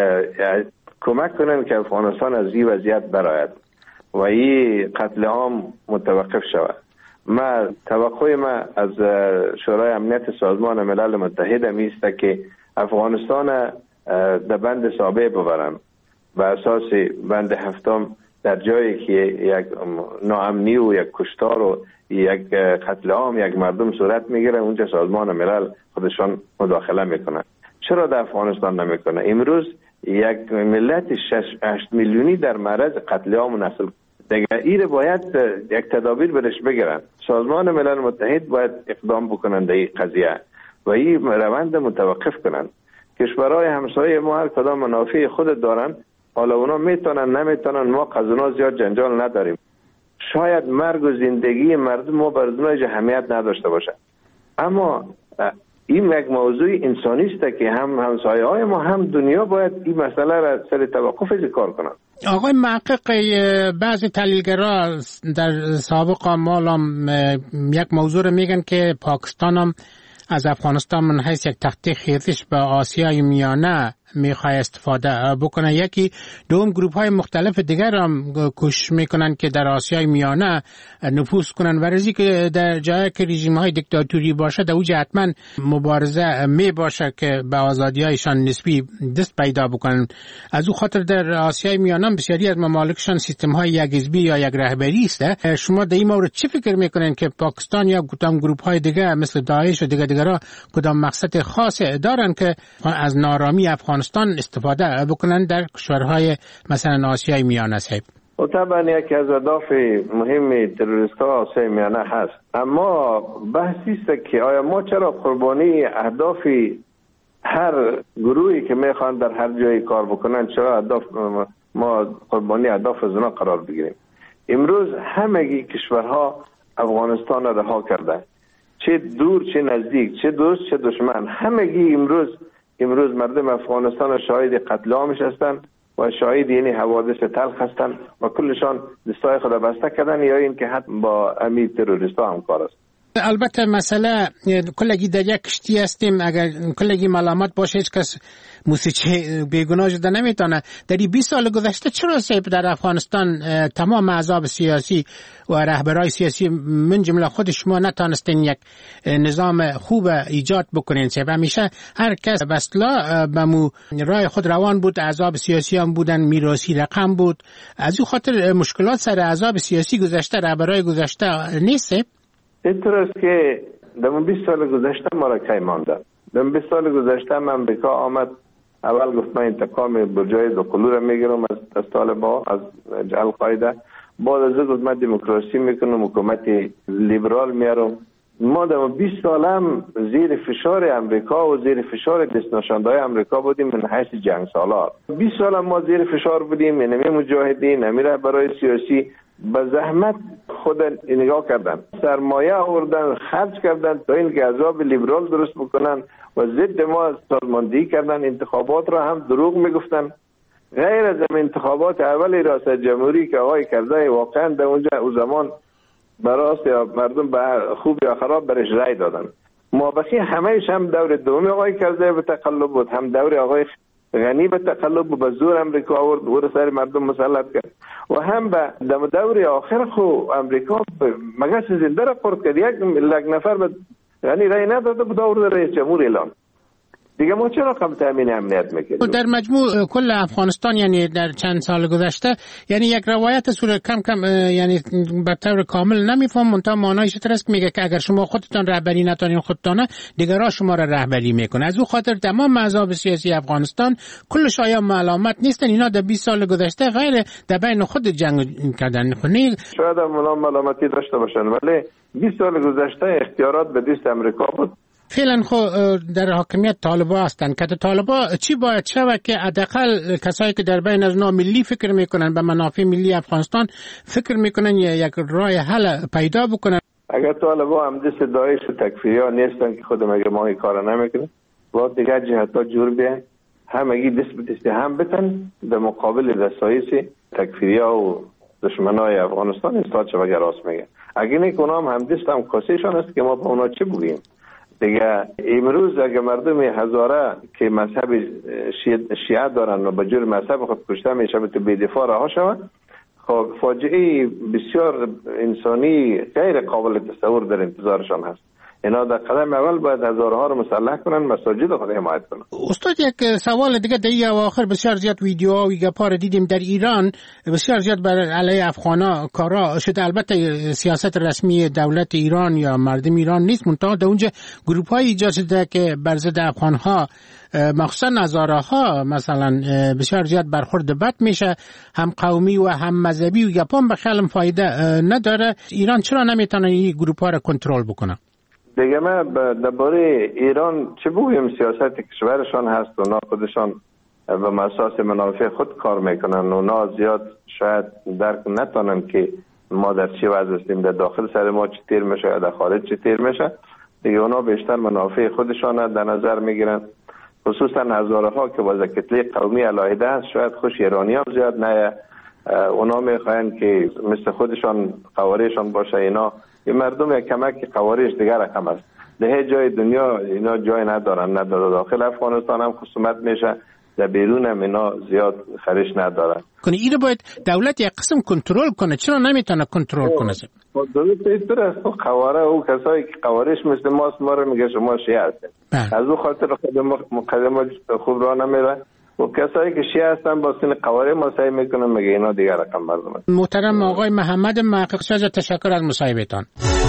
کمک کنن که افغانستان از این وضعیت برآید و این قتل عام متوقف شود. توقع ما از شورای امنیت سازمان ملل متحد است که افغانستان در بند سابع ببرن، به اساس بند 7 در جایی که یک ناامنی و یک کشتار و یک قتل عام یک مردم صورت میگیره، اونجا سازمان ملل خودشان مداخله میکنن. چرا در افغانستان نمیکنه؟ امروز یک ملت 6-8 میلیونی در معرض قتل عام و نسل دیگه ایره باید یک تدابیر برش بگیرن. سازمان ملل متحد باید اقدام بکنن در این قضیه و این روند متوقف کنن. کشورهای همسایه ما هر کدام منافع خود دارن، حالا اونا میتونن نمیتونن، ما از اونا زیاد جنجال نداریم. شاید مرگ و زندگی مردم ما بر اونها اهمیت نداشته باشه، اما این یک موضوع انسانی است که هم همسایه های ما هم دنیا باید این مسئله را سر توقف کار کنند. آقای محقق، بعضی تحلیلگرا در سابق مالام یک موضوع رو میگن که پاکستان هم از افغانستان من حیث یک تخته خیزش به آسیای میانه میخواه استفاده بکنه. یکی دوم گروپ های مختلف دیگر هم کوشش میکنن که در آسیای میانه نفوذ کنن و رزی که در جایی که رژیم های دیکتاتوری باشه در اوج حتما مبارزه می باشه که به آزادی هایشان نسبی دست پیدا بکنن. از او خاطر در آسیای میانه بسیاری از ممالکشان سیستم های یک حزبی یا یک رهبری است. شما در این مورد چی فکر میکنین که پاکستان یا کدام گروپ های دیگه مثل داعش و دیگرها کدام مقصد خاص دارن که از نارامی افغانستان استفاده بکنن در کشورهای مثلا آسیای میانه صاحب؟ و طبعا یکی از اهداف مهم تروریست ها آسیای میانه هست، اما بحثی است که آیا ما چرا قربانی اهداف هر گروهی که میخوان در هر جایی کار بکنن چرا ما قربانی اهداف از اونا قرار بگیریم؟ امروز همگی کشورها افغانستان را رها کرده، چه دور چه نزدیک، چه دوست چه دشمن، همگی امروز مردم افغانستان شاهد قتل عامش هستند و شاهد یعنی حوادث تلخ هستند و کلشان دستای خود بسته کردن یا این که حتی با امی تروریست ها همکار است. البته مسئله کلگی در یک کشتی هستیم، اگر کلگی ملامت باشه هیچ کس موسیقی بیگناه شده نمیتونه. در 20 سال گذشته چرا صاحب در افغانستان تمام احزاب سیاسی و رهبرای سیاسی من جمله خود شما نتونستین یک نظام خوب ایجاد بکنین؟ صاحب همیشه هر کس بسلا بمو راه خود روان بود، احزاب سیاسی هم بودن، میراثی رقم بود. از این خاطر مشکلات سر احزاب سیاسی گذشته رهبرای گذشته نیست. اینطور است که در 20 سال گذشته ما را کی مانده. در 20 سال گذشته امریکا آمد، اول گفت من انتقام برجای دوقلو را میگیرم از طالبان، از القاعده. بعد از گفت من دموکراسی میکنم، حکومت لیبرال میارم. ما در 20 سال هم زیر فشار امریکا و زیر فشار دستنشاندهای امریکا بودیم من حیث جنگ سالار. 20 سال هم ما زیر فشار بودیم، یعنی مجاهدین نمیره برای سیاسی به زحمت خود نگاه کردن، سرمایه آوردن، خرج کردن تا اینکه احزاب لیبرال درست بکنن و ضد ما سازماندهی کردن. انتخابات را هم دروغ میگفتن. غیر از انتخابات اول ریاست جمهوری که آقای کرزی واقعا در اونجا او زمان براست یا مردم به خوب یا خراب برش رای دادن. مابقی همهش هم دور دومی آقای کرزی به تقلب بود، هم دور آقای غنی به تقلب و به زور امریکا آورد و سر مردم مسلط کرد و هم به دور آخر خو امریکا مگس زنده را پرد کرد. یک نفر به غنی رای نداده بود آورد رئیس جمهور اعلان. دیگه ما چرا کم تامین امنیت میکنیم؟ در مجموع کل افغانستان یعنی در چند سال گذشته یعنی یک روایت صورت کم یعنی به طور کامل نمیفهم، منتها معنایش است میگه که اگر شما خودتان رهبری نتونین خودتانه دیگرها شما را رهبری میکنه. از او خاطر تمام احزاب سیاسی افغانستان کلش آیا علامت نیستن اینا در 20 سال گذشته غیر در بین خود جنگ کردن؟ شاید هم علامتی داشته باشن ولی 20 سال گذشته اختیارات به دست امریکا بود. فعلا خو در حاکمیت طالبان هستند که طالبان چی باید شود که حداقل کسایی که در بین از ملی فکر میکنن به منافع ملی افغانستان فکر میکنن یک راه حل پیدا بکنن؟ اگر طالبان هم دست داعش و تکفیریا نیستن که خود مگه ما این کارا نمیکنه باید دیگر جهت‌ها جور بیان همگی دست به دست هم بتن در مقابل دستایش تکفیریا و دشمنای افغانستان استاد چه وگر راست میگه. اگه نه کنام هم دست هم کاسهشان است که ما به اونا چه بگیم؟ دیگه امروز اگه مردم هزاره که مذهب شیعه دارن و به جور مذهب خود کشته میشه به تو بی‌دفاع رها شود، خب فاجعه بسیار انسانی غیر قابل تصور در انتظارشان هست. اینا در قدم اول باید هزارها رو مسلح کنن، مساجد خود حمایت کنن. استاد یک سوال دیگه در اواخر بسیار زیاد ویدیوها و گپا رو دیدیم در ایران بسیار زیاد بر علیه افغانا کارا شده. البته سیاست رسمی دولت ایران یا مردم ایران نیست، منتها در اونجا گروپ های ایجاد شده که بر ضد افغانها مخصوصا نظاره‌ها مثلا بسیار زیاد برخورد بد میشه، هم قومی و هم مذهبی و گپا به خیلی فایده نداره. ایران چرا نمیتونه این گروپ ها رو کنترل بکنه؟ دیگه ما درباره ایران چه بگویم؟ سیاست کشورشان هست و اونا خودشان به اساس منافع خود کار میکنن. اونا زیاد شاید درک نتونن که ما در چه وضع هستیم، در داخل سر ما چه تیر میشه یا در خارج چه تیر میشه. دیگه اونا بیشتر منافع خودشان در نظر میگیرن، خصوصا هزارها که باز کتله قومی علاهده هست. شاید خوش ایرانی هم زیاد نه، اونا میخواین که مثل خودشان قواریشان باشه. اینا این مردم یک کمک قواریش دیگر رقم است. در جای دنیا اینا جای ندارن، نه در داخل افغانستان هم خصومت میشه، در بیرون هم اینا زیاد خریش ندارن. کنه اینو باید دولت یک قسم کنترل کنه، چرا نمیتونه کنترل کنه؟ دولت اینطور است، قواره او کسایی که قواریش مثل ماست ما رو میگه شما شیعه هستید، از او خاطر خود مقدمات خوب راه نمیره. و کسایی که شیعه هستن با سن قواره ما سعی میکنن میگه اینا دیگر رقم مردم است. محترم آقای محمد محقق شجاع، تشکر از مصاحبهتان.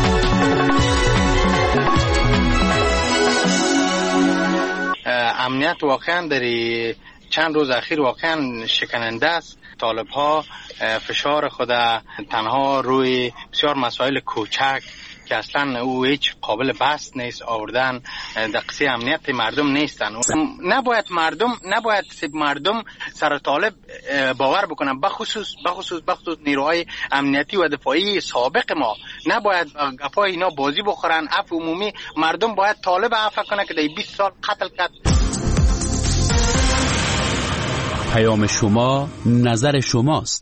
امنیت واقعا در چند روز اخیر واقعا شکننده است. طالب ها فشار خود تنها روی بسیار مسائل کوچک که اصلا او هیچ قابل بحث نیست آوردن در قصه امنیت مردم نیستن. نباید مردم سر طالب باور بکنن، بخصوص نیروهای امنیتی و دفاعی سابق ما. نباید گپای اینا بازی بخورن. عفو عمومی مردم باید طالب عفو کنه که در 20 سال قتل کرد. پیام شما نظر شماست.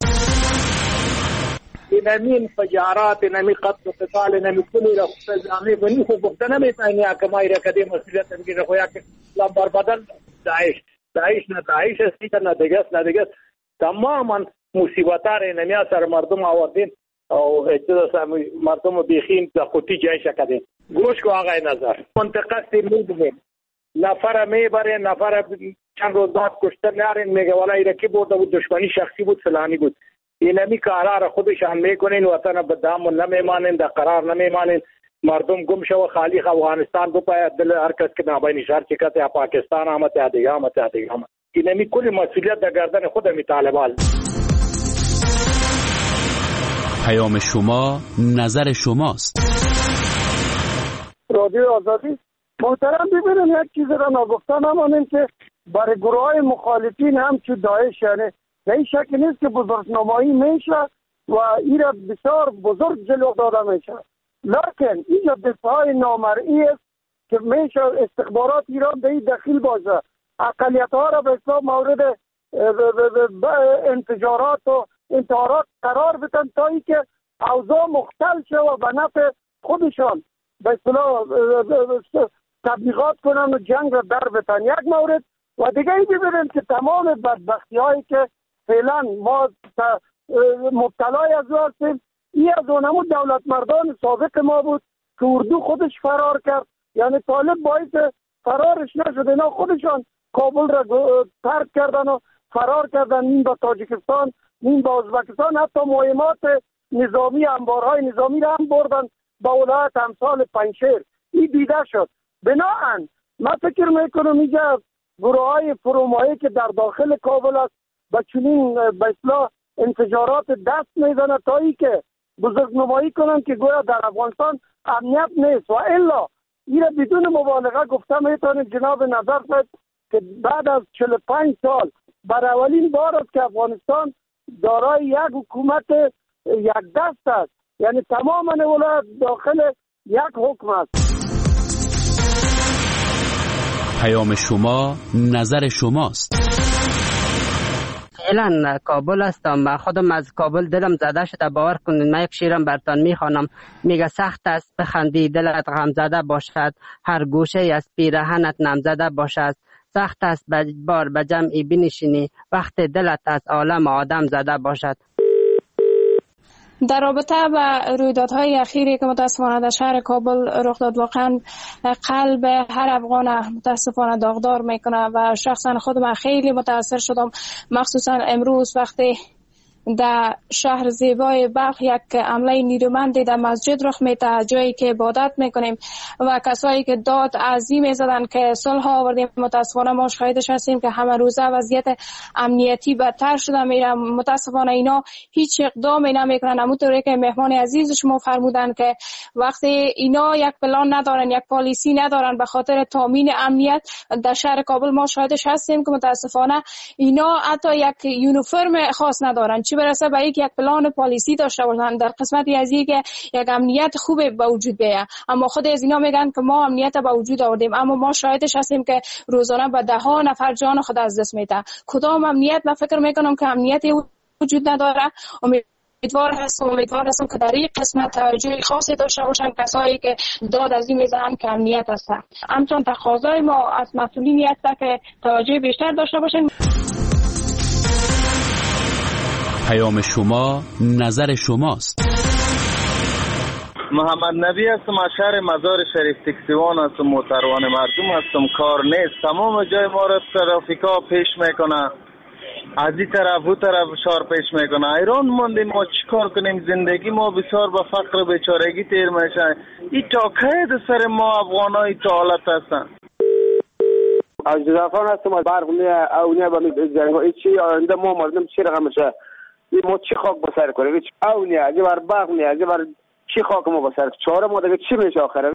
نمی انفجارات، نمی قتل و قتال، نمی کلی را خود بنی خود بخته نمیتونی اکمایی را کده مسئولیت نمیگیره خویا که لامبار بدن داعش هستی که ندگست تماما مصیبتار نمی اثر مردم آوردین او مردم بیخین در خودی جای شکدین. گوش کو آقای نظر منطقه سیمید نفر میبره، نفر چند روز بعد کشته نارین میگه والا ایرکی برده بود، دشمنی شخصی بود، فلانی بود. اینمی کارا را خودشان میکنین، وطن به دام نمیمانین، در قرار نمیمانین. مردم گم شو خالی افغانستان بپاید دل هر کس که نابین شهر چکت یا پاکستان آمد یا دیگه آمد. اینمی کلی مسئولیت در گردن خود می طالبان. پیام شما نظر شماست. رادیو آزادی محترم ببینیم یک چیز را نگفته نمانیم که برای گروه های مخالفین هم چه داعش یعنی این شک نیست که بزرگنمایی میشه و این را بسیار بزرگ جلو داده میشه، لکن اینجا دفاع نامرئی است که میشه استخبارات ایران به این دخیل باشه، اقلیت ها را به اسلام مورد انفجارات و انتحارات قرار بدن تا ای که اوضاع مختل شه و به نفع خودشان به اصطلاح تبلیغات کنن و جنگ را در بتن. یک مورد و دیگه ای ببینیم که تمام بدبختی هایی که فعلا ما مبتلای از او هستیم، این از اونمو دولت مردان سابق ما بود که اردو خودش فرار کرد، یعنی طالب باعث فرارش نشد. اینا خودشان کابل را ترک کردن و فرار کردن، نیم به تاجیکستان نیم به ازبکستان، حتی مهمات نظامی انبارهای نظامی را هم بردن به ولایت امثال پنجشیر. این دیده شد. بناهن من فکر میکنم اینجا گروه های فرومایی که در داخل کابل است و چنین به اصطلاح انفجارات دست میزنه تا ای که بزرگنمایی کنن که گویا در افغانستان امنیت نیست. و الا این بدون مبالغه گفته میتونیم جناب نظر صاحب که بعد از 45 سال بر اولین بار است که افغانستان دارای یک حکومت یک دست است، یعنی تماما ولایت داخل یک حکم است. پیام شما نظر شماست. فعلا کابل هستم، من خودم از کابل دلم زده شده. باور کنید من یک شیرم برتان میخوانم، میگه سخت است بخندی دلت غم زده باشد، هر گوشه از پیرهنت نم زده باشد، سخت است بار به جمعی بنشینی وقت دلت از عالم آدم زده باشد. در رابطه با رویدادهای اخیری که متاسفانه در شهر کابل رخ داد، واقعا قلب هر افغان متاسفانه داغدار میکنه و شخصا خودم خیلی متاثر شدم، مخصوصا امروز وقتی در شهر زیبای بلخ یک حمله نیرومندی در مسجد رخ میده، جایی که عبادت میکنیم و کسایی که داد عظیم زدن که صلح آوردیم. متاسفانه ما شاهدش هستیم که همه روزه وضعیت امنیتی بدتر شده میره. متاسفانه اینا هیچ اقدامی نمیکنن، همونطوری که مهمان عزیز شما فرمودن که وقتی اینا یک پلان ندارن، یک پالیسی ندارن به خاطر تامین امنیت در شهر کابل، ما شاهدش هستیم که متاسفانه اینا حتی یک یونیفرم خاص ندارن، چی برسه به یک پلان پالیسی داشته باشن در قسمتی از اینکه یک امنیت خوب به وجود بیاید. اما خود از اینا میگن که ما امنیت به وجود آوردیم، اما ما شاهدش هستیم که روزانه به ده ها نفر جان خود از دست میده. کدام امنیت؟ من فکر میکنم که امنیتی وجود نداره. امیدوار هستم که در این قسمت توجه خاصی داشته باشن کسایی که داد از این میزنن که امنیت هستن. همچنان تقاضای ما از مسئولین هست که توجه بیشتر داشته باشن. پیام شما، نظر شماست. محمد نبی هستم، از شهر مزار شریف تکسیوان هستم، محترم مردم هستم، کار نیست، تمام جای ما را ترافیکا پیش میکنه، از این طرف او طرف شار پیش میکنه. ایران مونده، ما چیکار کنیم؟ زندگی ما بسیار به فقر و بیچارگی تیر میشه. این تا که سر ما افغانای تا حالت هستن. از جزافان هستم، از برق اونیه با جنگ چی آینده ما مردم چی رقم میشه؟ ما چی خاک بسر کنیم؟ اونیه اگه بر برق نیه، اگه بر چی خاک ما بسر چهار ما دیگه چی میشه آخره؟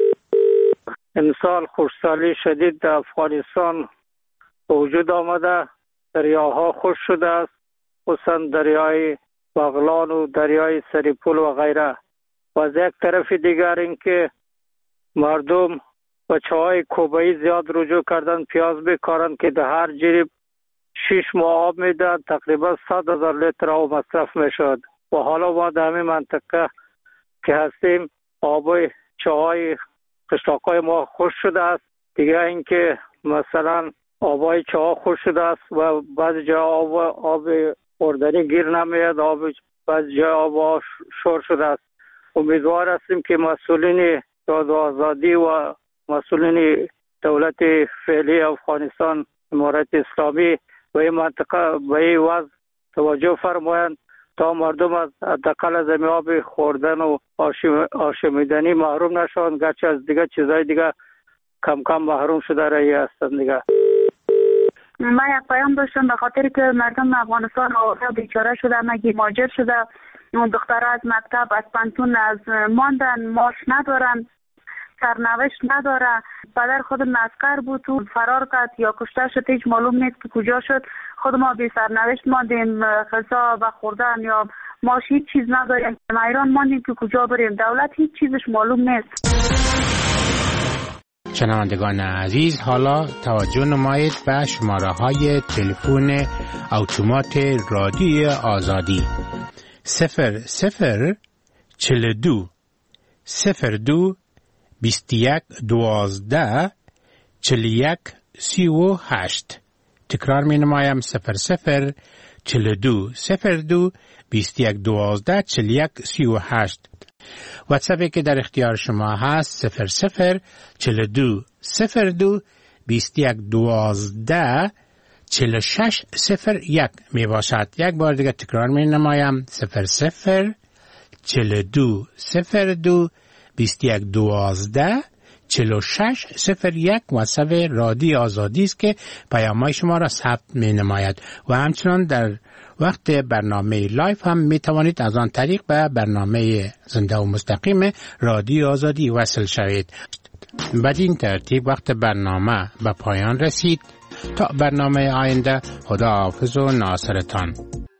امسال خشکسالی شدید در افغانستان وجود آمده، دریاها خشک شده است، خصوصا دریای بغلان و دریای سریپول و غیره. و از یک طرف دیگر اینکه مردم بچه‌های کوبایی زیاد رجوع کردن پیاز بکارن که در هر جریب 6 ماه آب میدن، تقریبا 100,000 لیتر آب مصرف میشد. و حالا ما در همین منطقه که هستیم آب چاهای قشلاقای ما خشک شده است. دیگه اینکه مثلا آبای چاه خشک شده است و بعضی جا آب خوردنی گیر نمیاد، بعضی جا آب شور شده است. امیدوار هستیم که مسئولین داد و آزادی و مسئولین دولت فعلی افغانستان، امارت اسلامی و این منطقه به این وضع توجه فرمایند تا مردم از حداقل از آب خوردن و آشامیدنی محروم نشوند، گرچه از دیگه چیزای دیگه کم کم محروم شده رایی هستند دیگه. من یک پیام داشتم به خاطر که مردم افغانستان آواره بیچاره شده، مگی ماجر شده، دخترها از مکتب از پانتون از ماندن، ماش ندارن، سرنوشت نداره. پدر خود عسکر بود تو فرار کرد یا کشته شد، هیچ معلوم نیست که کجا شد. خود ما بی سرنوشت ماندیم، غذا و خوردن یا ماش هیچ چیز نداریم. ایران ماندیم که کجا بریم، دولت هیچ چیزش معلوم نیست. شنوندگان عزیز، حالا توجه نمایید به شماره‌های تلفن اتومات رادیو آزادی 00 42 02 21 12 41 38. تکرار می نمایم 00 42 02 21 12 41 38. واتساپی که در اختیار شما هست 00 42 02 21 12 46 01 می باشد. یک بار دیگه تکرار می نمایم 00 42 02 21 12 46 01. واتساپ رادیو آزادی است که پیام‌های شما را ثبت می نماید و همچنان در وقت برنامه لایف هم می توانید از آن طریق به برنامه زنده و مستقیم رادیو آزادی وصل شوید. بدین ترتیب وقت برنامه به پایان رسید. تا برنامه آینده، خدا حافظ و ناصرتان.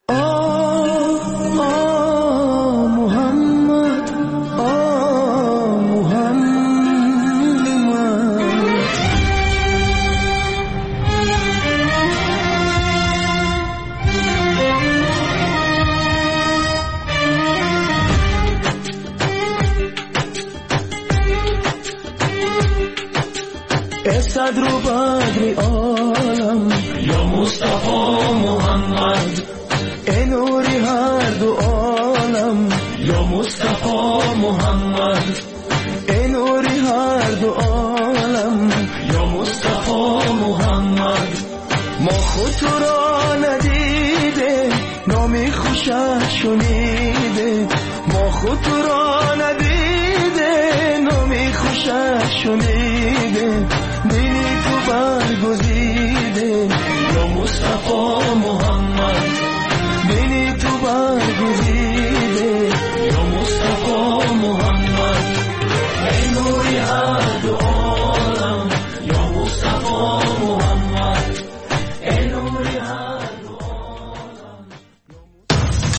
صدر و بدر عالم یا مصطفی محمد، ای نوری هر دو عالم نامی خوشت شنیده ما خود تو را ندیده نامی خوشت شنیده دلی تو برگزیده یا مصطفی محمد دلی تو برگزیده